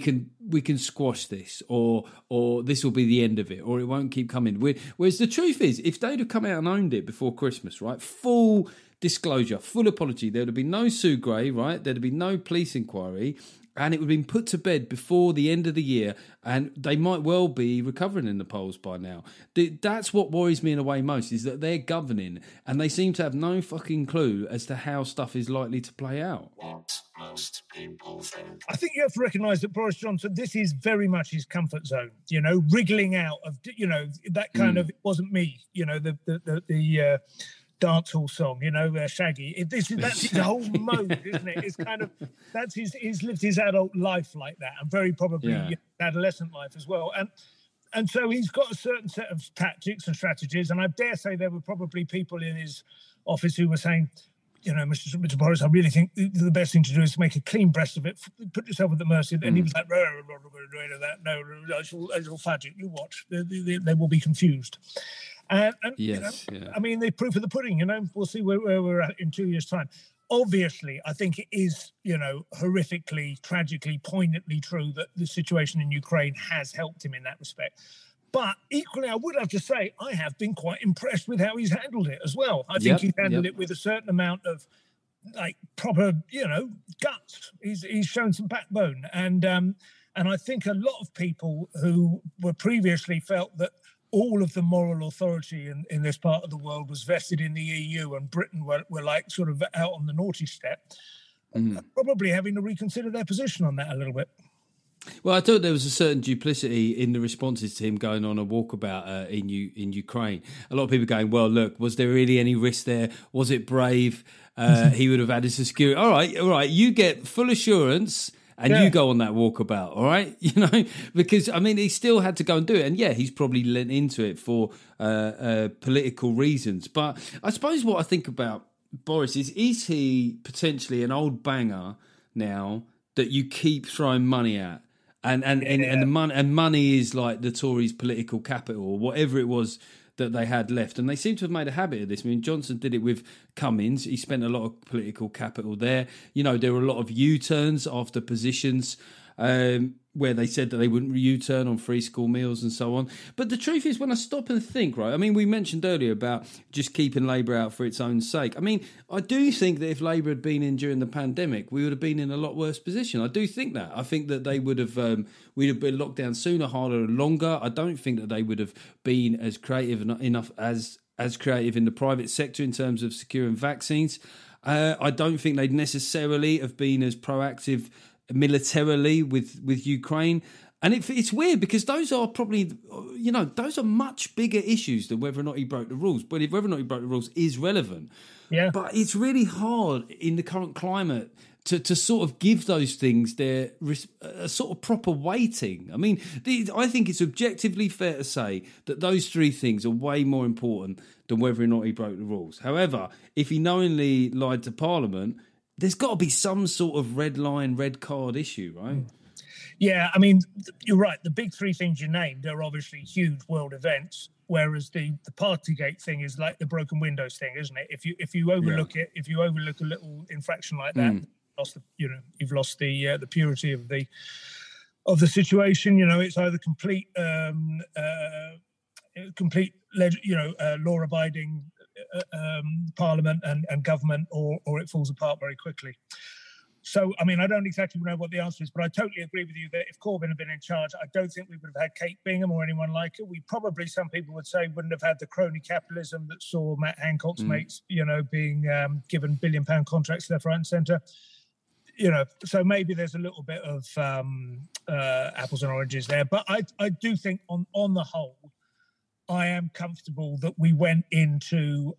squash this, or this will be the end of it, or it won't keep coming. Whereas the truth is, if they'd have come out and owned it before Christmas, right, full disclosure, full apology, there would have been no Sue Gray, right, there'd have been no police inquiry, and it would have been put to bed before the end of the year, and they might well be recovering in the polls by now. That's what worries me in a way most, is that they're governing, and they seem to have no fucking clue as to how stuff is likely to play out. What most people think. I think you have to recognise that Boris Johnson, this is very much his comfort zone, wriggling out of, that kind of, it wasn't me, the dancehall song, Shaggy. That's his whole mode, isn't it? It's kind of, he's lived his adult life like that, and very probably adolescent life as well. And so he's got a certain set of tactics and strategies, and I dare say there were probably people in his office who were saying, Mr. Boris, I really think the best thing to do is to make a clean breast of it, put yourself at the mercy. And he was like, no, I shall fudge it. You watch. They will be confused. And yes, I mean, the proof of the pudding, we'll see where we're at in 2 years' time. Obviously, I think it is, horrifically, tragically, poignantly true that the situation in Ukraine has helped him in that respect. But equally, I would have to say, I have been quite impressed with how he's handled it as well. I think he's handled it with a certain amount of, proper, guts. He's shown some backbone. And I think a lot of people who were previously felt that all of the moral authority in this part of the world was vested in the EU, and Britain were like sort of out on the naughty step, probably having to reconsider their position on that a little bit. Well, I thought there was a certain duplicity in the responses to him going on a walkabout in Ukraine. A lot of people going, well, look, was there really any risk there? Was it brave? He would have had his security. All right, you get full assurance and you go on that walkabout, all right? Because, I mean, he still had to go and do it. And, he's probably lent into it for political reasons. But I suppose what I think about Boris is he potentially an old banger now that you keep throwing money at? And the money is like the Tories' political capital, or whatever it was that they had left. And they seem to have made a habit of this. I mean, Johnson did it with Cummings. He spent a lot of political capital there. There were a lot of U-turns after positions where they said that they wouldn't U-turn on free school meals and so on. But the truth is, when I stop and think, right, I mean, we mentioned earlier about just keeping Labour out for its own sake. I mean, I do think that if Labour had been in during the pandemic, we would have been in a lot worse position. I do think that. I think that they would have, we'd have been locked down sooner, harder and longer. I don't think that they would have been as creative enough as creative in the private sector in terms of securing vaccines. I don't think they'd necessarily have been as proactive militarily with Ukraine. And it's weird because those are probably, those are much bigger issues than whether or not he broke the rules. But whether or not he broke the rules is relevant. Yeah. But it's really hard in the current climate to sort of give those things their a sort of proper weighting. I mean, I think it's objectively fair to say that those three things are way more important than whether or not he broke the rules. However, if he knowingly lied to Parliament, there's got to be some sort of red line, red card issue, right? Yeah, I mean, you're right. The big three things you named are obviously huge world events, whereas the Partygate thing is like the broken windows thing, isn't it? If you overlook it, if you overlook a little infraction like that, you've lost the purity of the situation. It's either complete law-abiding Parliament and government, or it falls apart very quickly. So, I mean, I don't exactly know what the answer is, but I totally agree with you that if Corbyn had been in charge, I don't think we would have had Kate Bingham or anyone like her. We probably, some people would say, wouldn't have had the crony capitalism that saw Matt Hancock's mates, being given £1 billion contracts left, right and centre. So maybe there's a little bit of apples and oranges there. But I do think on the whole, I am comfortable that we went into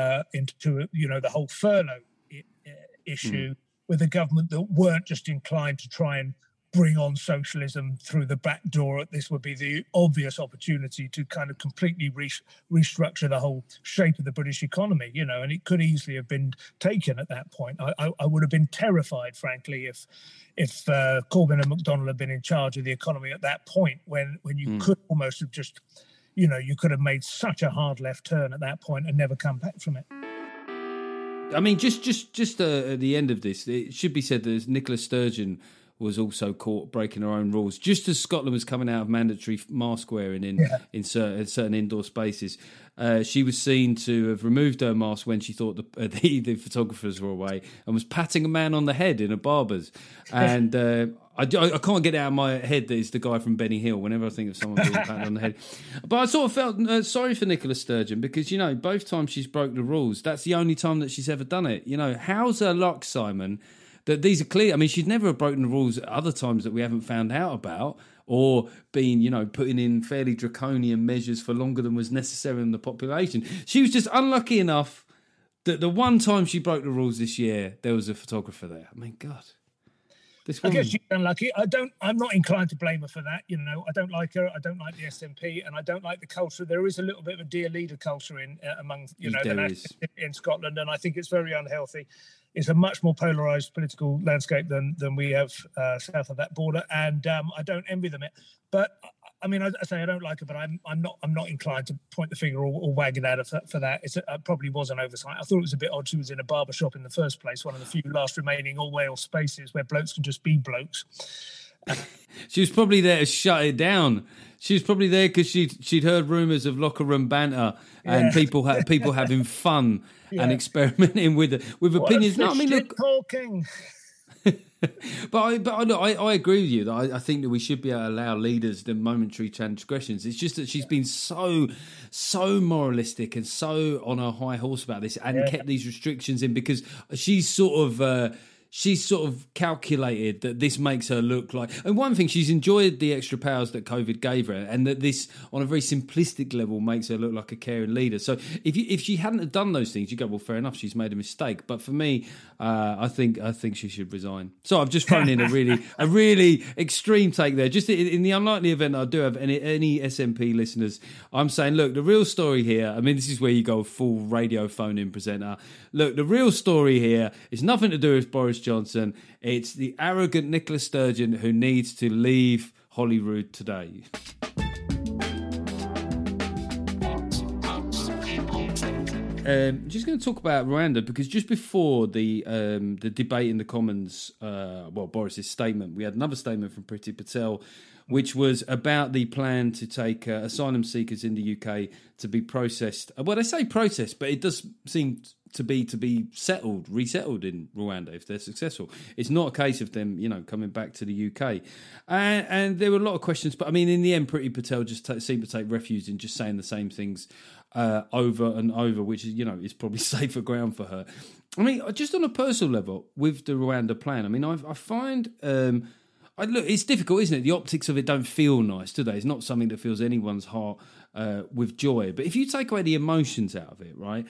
the whole furlough issue with a government that weren't just inclined to try and bring on socialism through the back door. This would be the obvious opportunity to kind of completely restructure the whole shape of the British economy, and it could easily have been taken at that point. I would have been terrified, frankly, if Corbyn and McDonnell had been in charge of the economy at that point, when you could almost have just, you could have made such a hard left turn at that point and never come back from it. I mean, just at the end of this, it should be said that Nicola Sturgeon was also caught breaking her own rules, just as Scotland was coming out of mandatory mask wearing in certain indoor spaces. She was seen to have removed her mask when she thought the photographers were away, and was patting a man on the head in a barber's. And I can't get it out of my head that it's the guy from Benny Hill whenever I think of someone being patted on the head. But I sort of felt sorry for Nicola Sturgeon because, both times she's broke the rules, that's the only time that she's ever done it. How's her luck, Simon, that these are clear? I mean, she's never broken the rules at other times that we haven't found out about, or been, putting in fairly draconian measures for longer than was necessary in the population. She was just unlucky enough that the one time she broke the rules this year, there was a photographer there. I mean, God. I guess she's unlucky. I'm not inclined to blame her for that. I don't like her. I don't like the SNP, and I don't like the culture. There is a little bit of a dear leader culture among the nationalists in Scotland, and I think it's very unhealthy. It's a much more polarised political landscape than we have south of that border, and I don't envy them it. But I mean, I say I don't like her, but I'm not inclined to point the finger or wag it at her for that. It probably was an oversight. I thought it was a bit odd she was in a barber shop in the first place, one of the few last remaining all-Wales spaces where blokes can just be blokes. She was probably there to shut it down. She was probably there because she'd heard rumours of locker room banter and people having fun and experimenting with opinions. No, I mean, look, talking. But I agree with you that I think that we should be able to allow leaders the momentary transgressions. It's just that she's been so moralistic and so on her high horse about this and kept these restrictions in because she's sort of calculated that this makes her look like... And one thing, she's enjoyed the extra powers that COVID gave her, and that this, on a very simplistic level, makes her look like a caring leader. So if she hadn't have done those things, you go, well, fair enough, she's made a mistake. But for me, I think she should resign. So I've just thrown in a really extreme take there. Just in the unlikely event that I do have any SNP listeners, I'm saying, look, the real story here, I mean, this is where you go full radio phone-in presenter. Look, the real story here is nothing to do with Boris Johnson. It's the arrogant Nicola Sturgeon who needs to leave Holyrood today. Just going to talk about Rwanda because just before the debate in the Commons, Boris's statement, we had another statement from Priti Patel, which was about the plan to take asylum seekers in the UK to be processed. Well, they say processed, but it does seem to be resettled in Rwanda if they're successful. It's not a case of them, coming back to the UK. And there were a lot of questions, but I mean, in the end, Priti Patel just seemed to take refuge in just saying the same things over and over, which is, is probably safer ground for her. I mean, just on a personal level with the Rwanda plan, I mean, I find Look, it's difficult, isn't it? The optics of it don't feel nice, do they? It's not something that fills anyone's heart with joy. But if you take away the emotions out of it, right?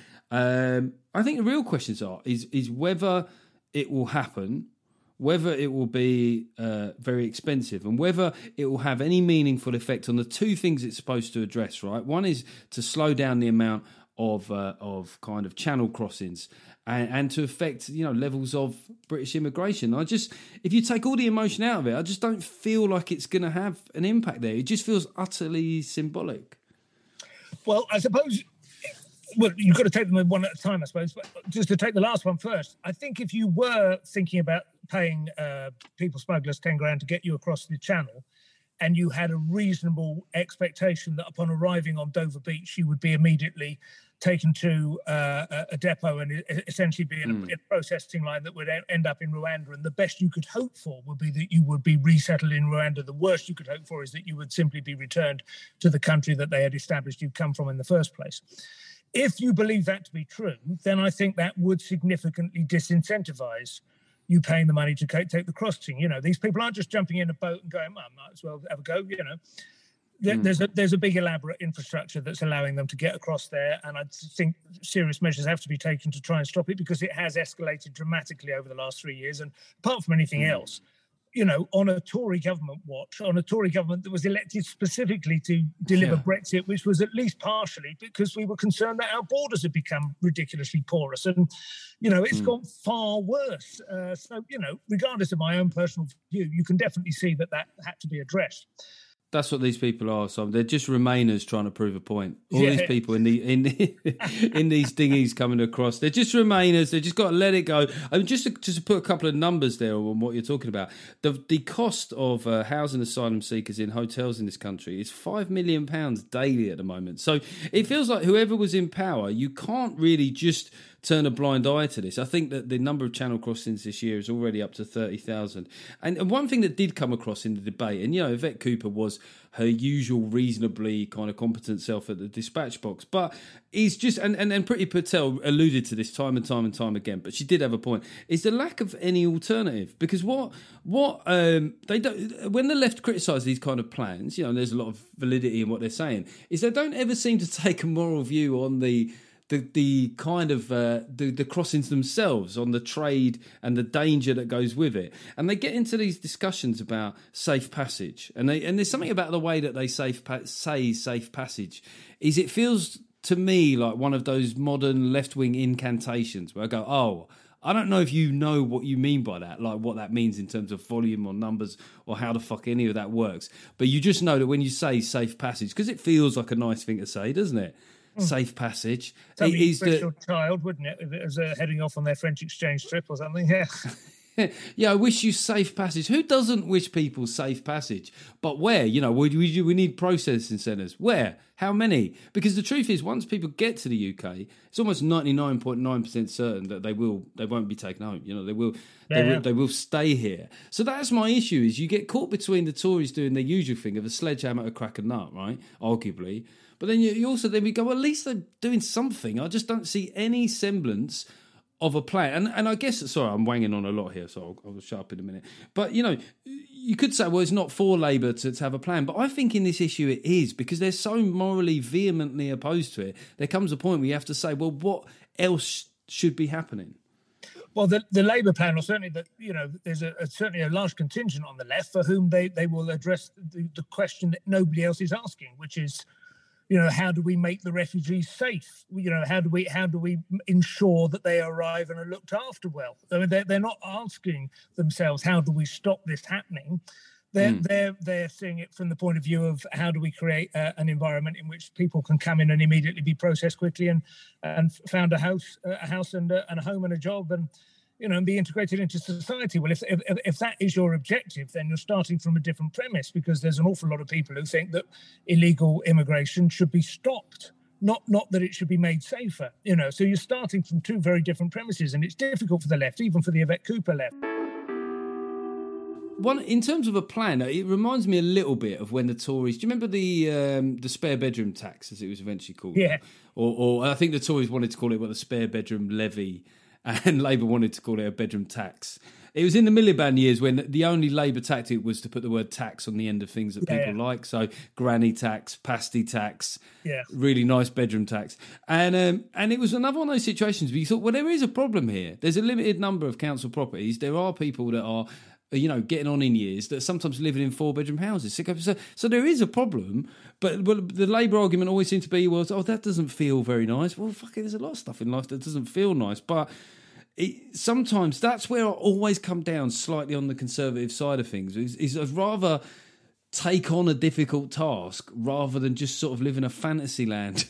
I think the real questions is whether it will happen, whether it will be very expensive, and whether it will have any meaningful effect on the two things it's supposed to address, right? One is to slow down the amount of kind of channel crossings and to affect, levels of British immigration. If you take all the emotion out of it, I just don't feel like it's going to have an impact there. It just feels utterly symbolic. Well, I suppose, you've got to take them one at a time, I suppose. But just to take the last one first, I think if you were thinking about paying people smugglers 10 grand to get you across the channel, and you had a reasonable expectation that upon arriving on Dover Beach, you would be immediately taken to a depot and essentially be in a processing line that would end up in Rwanda. And the best you could hope for would be that you would be resettled in Rwanda. The worst you could hope for is that you would simply be returned to the country that they had established you'd come from in the first place. If you believe that to be true, then I think that would significantly disincentivize you paying the money to take the crossing. These people aren't just jumping in a boat and going, I might as well have a go, There's a big elaborate infrastructure that's allowing them to get across there, and I think serious measures have to be taken to try and stop it, because it has escalated dramatically over the last 3 years. And apart from anything else, on a Tory government watch, on a Tory government that was elected specifically to deliver Brexit, which was at least partially because we were concerned that our borders had become ridiculously porous. And, it's gone far worse. So, regardless of my own personal view, you can definitely see that had to be addressed. That's what these people are. So they're just Remainers trying to prove a point. All these people in these dinghies coming across, they're just Remainers. They just got to let it go. I mean, just to put a couple of numbers there on what you're talking about. The cost of housing asylum seekers in hotels in this country is £5 million daily at the moment. So it feels like whoever was in power, you can't really just turn a blind eye to this. I think that the number of channel crossings this year is already up to 30,000. And one thing that did come across in the debate, and Yvette Cooper was her usual reasonably kind of competent self at the dispatch box, but he's just and Priti Patel alluded to this time and time again, but she did have a point, is the lack of any alternative. Because what they don't, when the left criticise these kind of plans, there's a lot of validity in what they're saying, is they don't ever seem to take a moral view on the kind of the crossings themselves, on the trade and the danger that goes with it. And they get into these discussions about safe passage, and there's something about the way that they say safe passage is it feels to me like one of those modern left-wing incantations where I go, I don't know if you know what you mean by that, like what that means in terms of volume or numbers or how the fuck any of that works. But you just know that when you say safe passage, because it feels like a nice thing to say, doesn't it? Safe passage. It is your child, wouldn't it? If it was heading off on their French exchange trip or something. Yeah. Yeah, I wish you safe passage. Who doesn't wish people safe passage? But where? We need processing centres. Where? How many? Because the truth is, once people get to the UK, it's almost 99.9% certain that they won't be taken home. They will stay here. So that's my issue. Is you get caught between the Tories doing their usual thing of a sledgehammer to crack a nut, right? Arguably. But then you also we go, well, at least they're doing something. I just don't see any semblance of a plan. And I guess, sorry, I'm wanging on a lot here, so I'll shut up in a minute. But, you could say, well, it's not for Labour to have a plan. But I think in this issue it is, because they're so morally vehemently opposed to it. There comes a point where you have to say, well, what else should be happening? Well, the Labour plan, or certainly there's certainly a large contingent on the left for whom they will address the question that nobody else is asking, which is, how do we make the refugees safe? How do we ensure that they arrive and are looked after well? I mean, they're not asking themselves, how do we stop this happening? They're seeing it from the point of view of how do we create an environment in which people can come in and immediately be processed quickly and found a house and a home and a job and be integrated into society. Well, if that is your objective, then you're starting from a different premise, because there's an awful lot of people who think that illegal immigration should be stopped, not that it should be made safer. So you're starting from two very different premises, and it's difficult for the left, even for the Yvette Cooper left. One, in terms of a plan, it reminds me a little bit of when the Tories. Do you remember the spare bedroom tax, as it was eventually called? Yeah. Or I think the Tories wanted to call it the spare bedroom levy, and Labour wanted to call it a bedroom tax. It was in the Miliband years when the only Labour tactic was to put the word tax on the end of things that people like. So granny tax, pasty tax, really nice bedroom tax. And it was another one of those situations where you thought, well, there is a problem here. There's a limited number of council properties. There are people that are, getting on in years that are sometimes living in 4-bedroom houses. So there is a problem. But the Labour argument always seemed to be, well, that doesn't feel very nice. Well, fuck it, there's a lot of stuff in life that doesn't feel nice. But sometimes that's where I always come down slightly on the conservative side of things, is I'd rather take on a difficult task rather than just sort of live in a fantasy land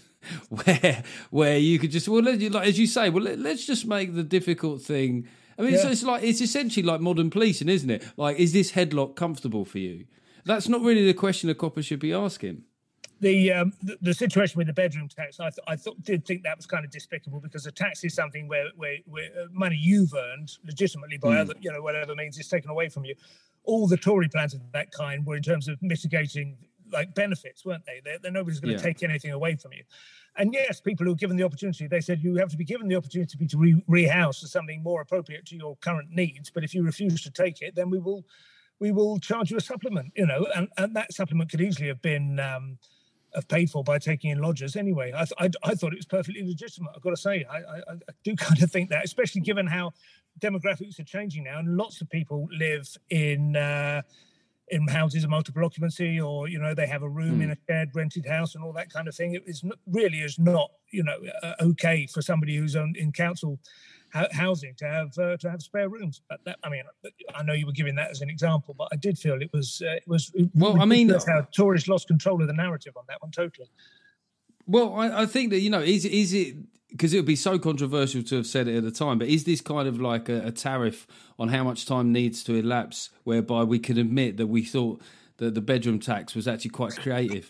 where you could just, as you say, let's just make the difficult thing. I mean, so it's essentially like modern policing, isn't it? Like, is this headlock comfortable for you? That's not really the question a copper should be asking. The situation with the bedroom tax, I did think that was kind of despicable, because the tax is something where money you've earned legitimately by other, whatever means, is taken away from you. All the Tory plans of that kind were in terms of mitigating like benefits, weren't they? Nobody's going to take anything away from you. And yes, people who are given the opportunity, they said you have to be given the opportunity to rehouse to something more appropriate to your current needs. But if you refuse to take it, then we will charge you a supplement, and that supplement could easily have been paid for by taking in lodgers anyway. I thought it was perfectly legitimate. I've got to say, I do kind of think that, especially given how demographics are changing now, and lots of people live in houses of multiple occupancy, or they have a room in a shared rented house and all that kind of thing. It really is not okay for somebody who's in council housing to have spare rooms. But I know you were giving that as an example, but I did feel it was well. I mean, that's how Tories lost control of the narrative on that one totally. Well, I think that is it because it would be so controversial to have said it at the time. But is this kind of like a tariff on how much time needs to elapse, whereby we could admit that we thought that the bedroom tax was actually quite creative?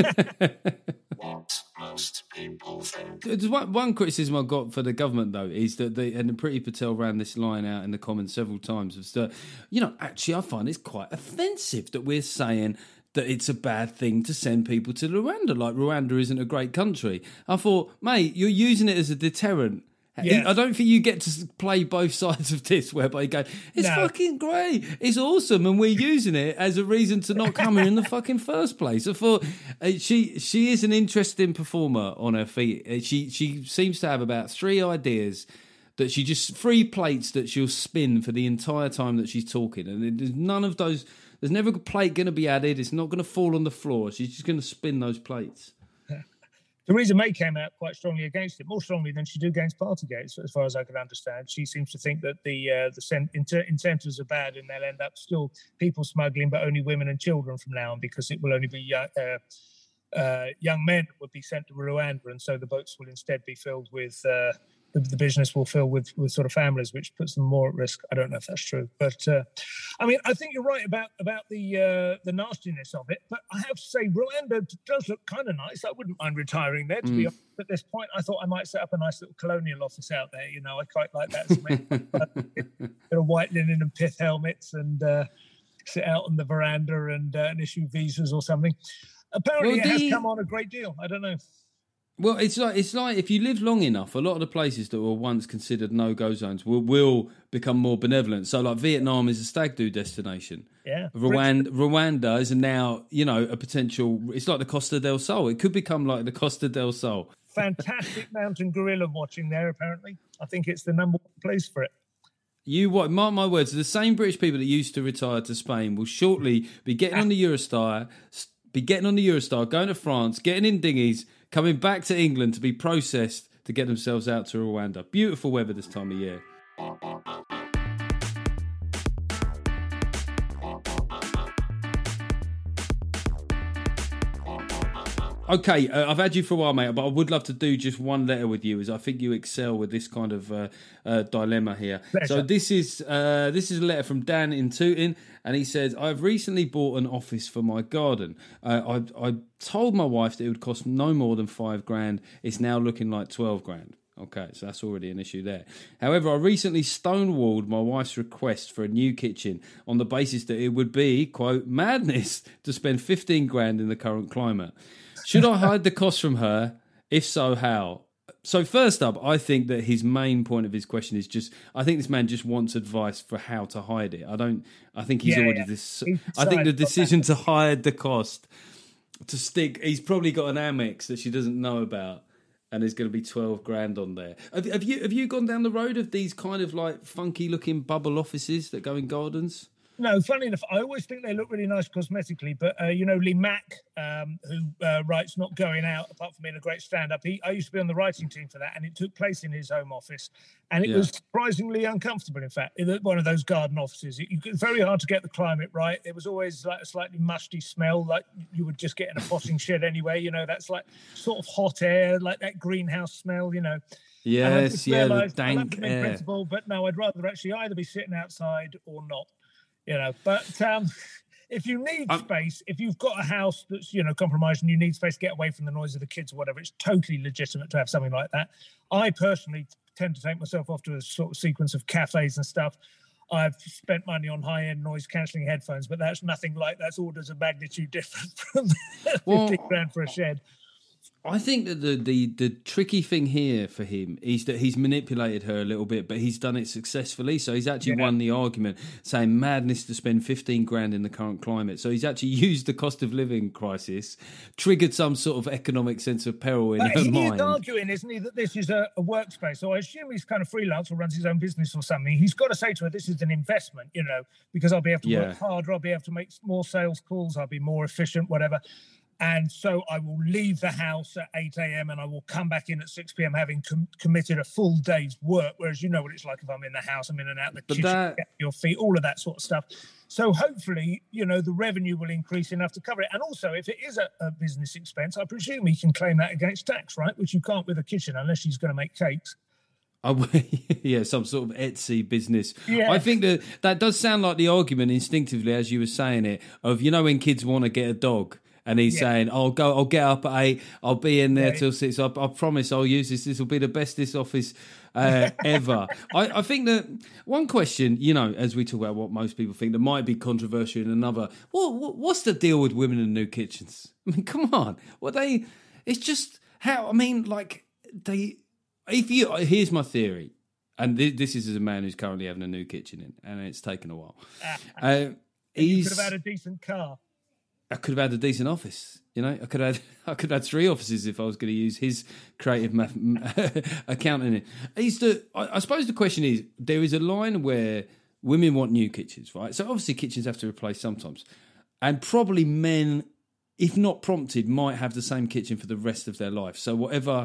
What most people think. There's one criticism I got for the government, though, is that and Priti Patel ran this line out in the Commons several times, was that, actually I find it's quite offensive that we're saying that it's a bad thing to send people to Rwanda, like Rwanda isn't a great country. I thought, mate, you're using it as a deterrent. Yeah. I don't think you get to play both sides of this, whereby you go, it's fucking great, it's awesome, and we're using it as a reason to not come here in the fucking first place. I thought she is an interesting performer on her feet. She seems to have about 3 ideas that she just 3 plates that she'll spin for the entire time that she's talking, and there's none of those. There's never a plate going to be added. It's not going to fall on the floor. She's just going to spin those plates. Theresa May came out quite strongly against it, more strongly than she did against Partygate, as far as I can understand. She seems to think that the incentives are bad, and they'll end up still people smuggling, but only women and children from now on, because it will only be young men would be sent to Rwanda, and so the boats will instead be filled with the business will fill with sort of families, which puts them more at risk. I don't know if that's true, but I think you're right about the nastiness of it. But I have to say, Rwanda does look kind of nice. I wouldn't mind retiring there. To be honest, at this point, I thought I might set up a nice little colonial office out there. I quite like that. Bit of white linen and pith helmets, and sit out on the veranda and issue visas or something. Apparently, it has come on a great deal. I don't know. Well, it's like if you live long enough, a lot of the places that were once considered no-go zones will become more benevolent. So, like Vietnam is a stag do destination. Yeah. Rwanda is now, a potential. It's like the Costa del Sol. It could become like the Costa del Sol. Fantastic mountain gorilla watching there. Apparently, I think it's the number one place for it. Mark my words. The same British people that used to retire to Spain will shortly be getting on the Eurostar, going to France, getting in dinghies, coming back to England to be processed to get themselves out to Rwanda. Beautiful weather this time of year. Okay, I've had you for a while, mate, but I would love to do just one letter with you, as I think you excel with this kind of dilemma here. Pleasure. So this is a letter from Dan in Tooting, and he says, I've recently bought an office for my garden. I told my wife that it would cost no more than $5,000. It's now looking like $12,000. Okay, so that's already an issue there. However, I recently stonewalled my wife's request for a new kitchen on the basis that it would be, quote, madness to spend $15,000 in the current climate. Should I hide the cost from her? If so, how? So first up, I think that his main point of his question is just, I think this man just wants advice for how to hide it. I think he's already this. I think the decision to hide the cost, to stick, he's probably got an Amex that she doesn't know about, and there's going to be 12 grand on there. Have you gone down the road of these kind of like funky looking bubble offices that go in gardens? No, funny enough, I always think they look really nice cosmetically. But, Lee Mack, who writes Not Going Out, apart from being a great stand-up, I used to be on the writing team for that, and it took place in his home office. And it was surprisingly uncomfortable, in fact, one of those garden offices. It's very hard to get the climate right. There was always like a slightly musty smell, like you would just get in a potting shed anyway. That's like sort of hot air, like that greenhouse smell, Yes, the dank air. Principle, but no, I'd rather actually either be sitting outside or not. But if you need space, if you've got a house that's, compromised and you need space to get away from the noise of the kids or whatever, it's totally legitimate to have something like that. I personally tend to take myself off to a sort of sequence of cafes and stuff. I've spent money on high-end noise-cancelling headphones, but that's nothing like, that's orders of magnitude different from 50 grand for a shed. I think that the tricky thing here for him is that he's manipulated her a little bit, but he's done it successfully. So he's actually won the argument, saying madness to spend 15 grand in the current climate. So he's actually used the cost of living crisis, triggered some sort of economic sense of peril in her mind. He's arguing, isn't he, that this is a workspace. So I assume he's kind of freelance or runs his own business or something. He's got to say to her, this is an investment, because I'll be able to work harder, I'll be able to make more sales calls, I'll be more efficient, whatever. And so I will leave the house at 8 a.m. and I will come back in at 6 p.m. having committed a full day's work. Whereas you know what it's like if I'm in the house, I'm in and out of the kitchen, your feet, all of that sort of stuff. So hopefully, the revenue will increase enough to cover it. And also, if it is a business expense, I presume he can claim that against tax, right? Which you can't with a kitchen unless she's going to make cakes. Some sort of Etsy business. Yeah. I think that does sound like the argument instinctively, as you were saying it, of, when kids want to get a dog. And he's saying, I'll get up at 8, I'll be in there till 6, I promise I'll use this will be the bestest office ever. I think that one question, as we talk about what most people think, that might be controversial in another, what's the deal with women in new kitchens? I mean, come on. It's just how, here's my theory, and this is as a man who's currently having a new kitchen in, and it's taken a while. You could have had a decent car. I could have had a decent office, I could have had 3 offices if I was going to use his creative accounting. I suppose the question is, there is a line where women want new kitchens, right? So obviously kitchens have to replace sometimes, and probably men, if not prompted, might have the same kitchen for the rest of their life. So whatever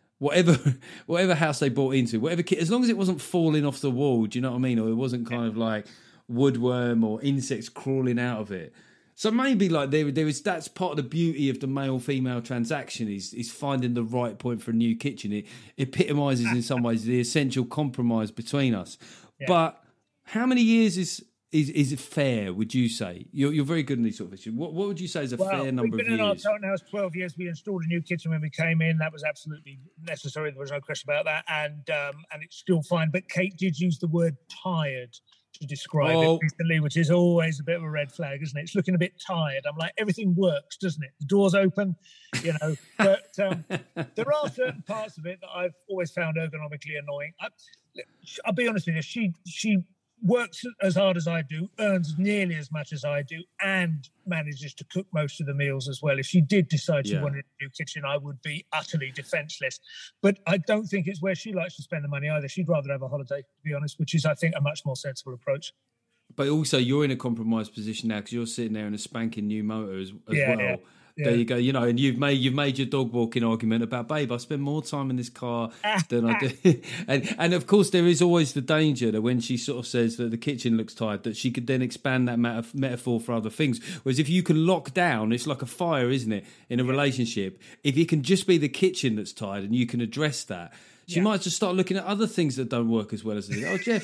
house they bought into, as long as it wasn't falling off the wall, do you know what I mean? Or it wasn't kind of like woodworm or insects crawling out of it. So maybe like there is, that's part of the beauty of the male-female transaction is finding the right point for a new kitchen. It epitomises in some ways the essential compromise between us. Yeah. But how many years is it fair, would you say? You're very good in these sort of issues. What would you say is a fair number of years? We've been in our town now 12 years. We installed a new kitchen when we came in. That was absolutely necessary. There was no question about that. And it's still fine. But Kate did use the word tired to describe it recently, which is always a bit of a red flag, isn't it? It's looking a bit tired. I'm like, everything works, doesn't it? The door's open, but there are certain parts of it that I've always found ergonomically annoying. I'll be honest with you, she works as hard as I do, earns nearly as much as I do, and manages to cook most of the meals as well. If she did decide she wanted a new kitchen, I would be utterly defenceless. But I don't think it's where she likes to spend the money either. She'd rather have a holiday, to be honest, which is, I think, a much more sensible approach. But also, you're in a compromised position now because you're sitting there in a spanking new motor as well. Yeah. There you go, and you've made your dog walking argument about, babe, I spend more time in this car than I do. and of course, there is always the danger that when she sort of says that the kitchen looks tired, that she could then expand that metaphor for other things. Whereas if you can lock down, it's like a fire, isn't it, in a relationship? If it can just be the kitchen that's tired and you can address that, she might just start looking at other things that don't work as well as it. Oh, Jeff,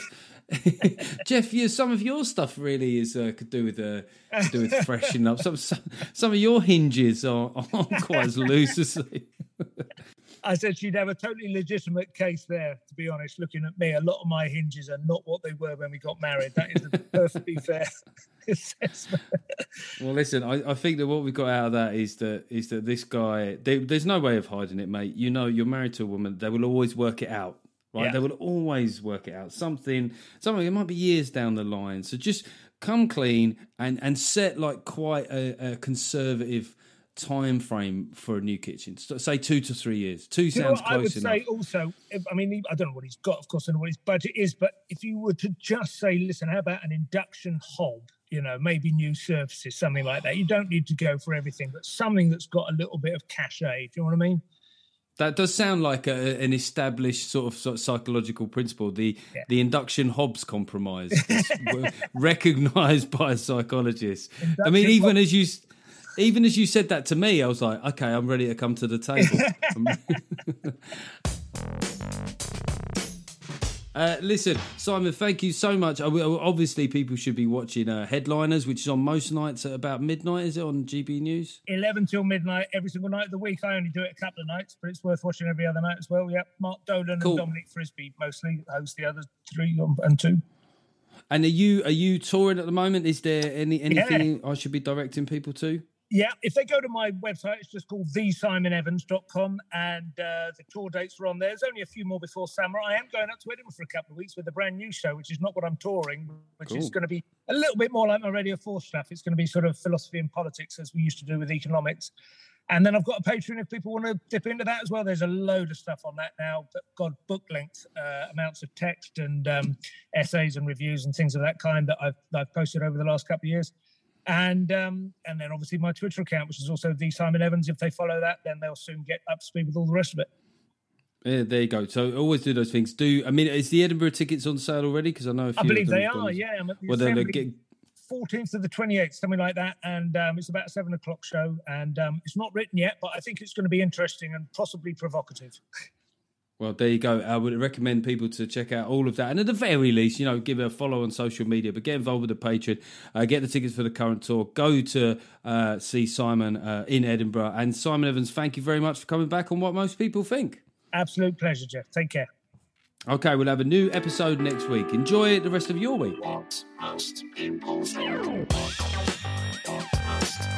some of your stuff really is could do with freshening up. Some of your hinges aren't quite as loose as they. I said she'd have a totally legitimate case there, to be honest. Looking at me, a lot of my hinges are not what they were when we got married. That is a perfectly fair assessment. Well, listen, I think that what we got out of that is that this guy, there's no way of hiding it, mate. You know, you're married to a woman, they will always work it out, right? Yeah. They will always work it out. Something, it might be years down the line. So just come clean and set like quite a conservative time frame for a new kitchen. Say 2 to 3 years. Two sounds close enough. I would say also, I mean, I don't know what he's got, of course, I don't know what his budget is, but if you were to just say, listen, how about an induction hob? You know, maybe new surfaces, something like that. You don't need to go for everything, but something that's got a little bit of cachet. Do you know what I mean? That does sound like an established sort of psychological principle. The induction Hobbes compromise, recognised by a psychologist. I mean, even as you said that to me, I was like, okay, I'm ready to come to the table. Listen, Simon, thank you so much. Obviously, people should be watching Headliners, which is on most nights at about midnight. Is it on GB News? 11 till midnight every single night of the week. I only do it a couple of nights, but it's worth watching every other night as well. Yep, Mark Dolan and Dominic Frisby mostly host the other 3 and 2. And are you touring at the moment? Is there anything I should be directing people to? Yeah, if they go to my website, it's just called thesimonevans.com, and the tour dates are on there. There's only a few more before summer. I am going up to Edinburgh for a couple of weeks with a brand new show, which is not what I'm touring, which is going to be a little bit more like my Radio 4 stuff. It's going to be sort of philosophy and politics, as we used to do with economics. And then I've got a Patreon if people want to dip into that as well. There's a load of stuff on that now, but got book-length amounts of text and essays and reviews and things of that kind that I've posted over the last couple of years. And then obviously my Twitter account, which is also The Simon Evans. If they follow that, then they'll soon get up to speed with all the rest of it. Yeah, there you go. So always do those things. Is the Edinburgh tickets on sale already? Because I know a few. I believe they are. Yeah, I'm at the Assembly, 14th to the 28th, something like that. And it's about a 7:00 show. And it's not written yet, but I think it's going to be interesting and possibly provocative. Well, there you go. I would recommend people to check out all of that. And at the very least, give it a follow on social media, but get involved with the Patreon, get the tickets for the current tour, go to see Simon in Edinburgh. And Simon Evans, thank you very much for coming back on What Most People Think. Absolute pleasure, Jeff. Take care. Okay, we'll have a new episode next week. Enjoy the rest of your week. What most people think. What most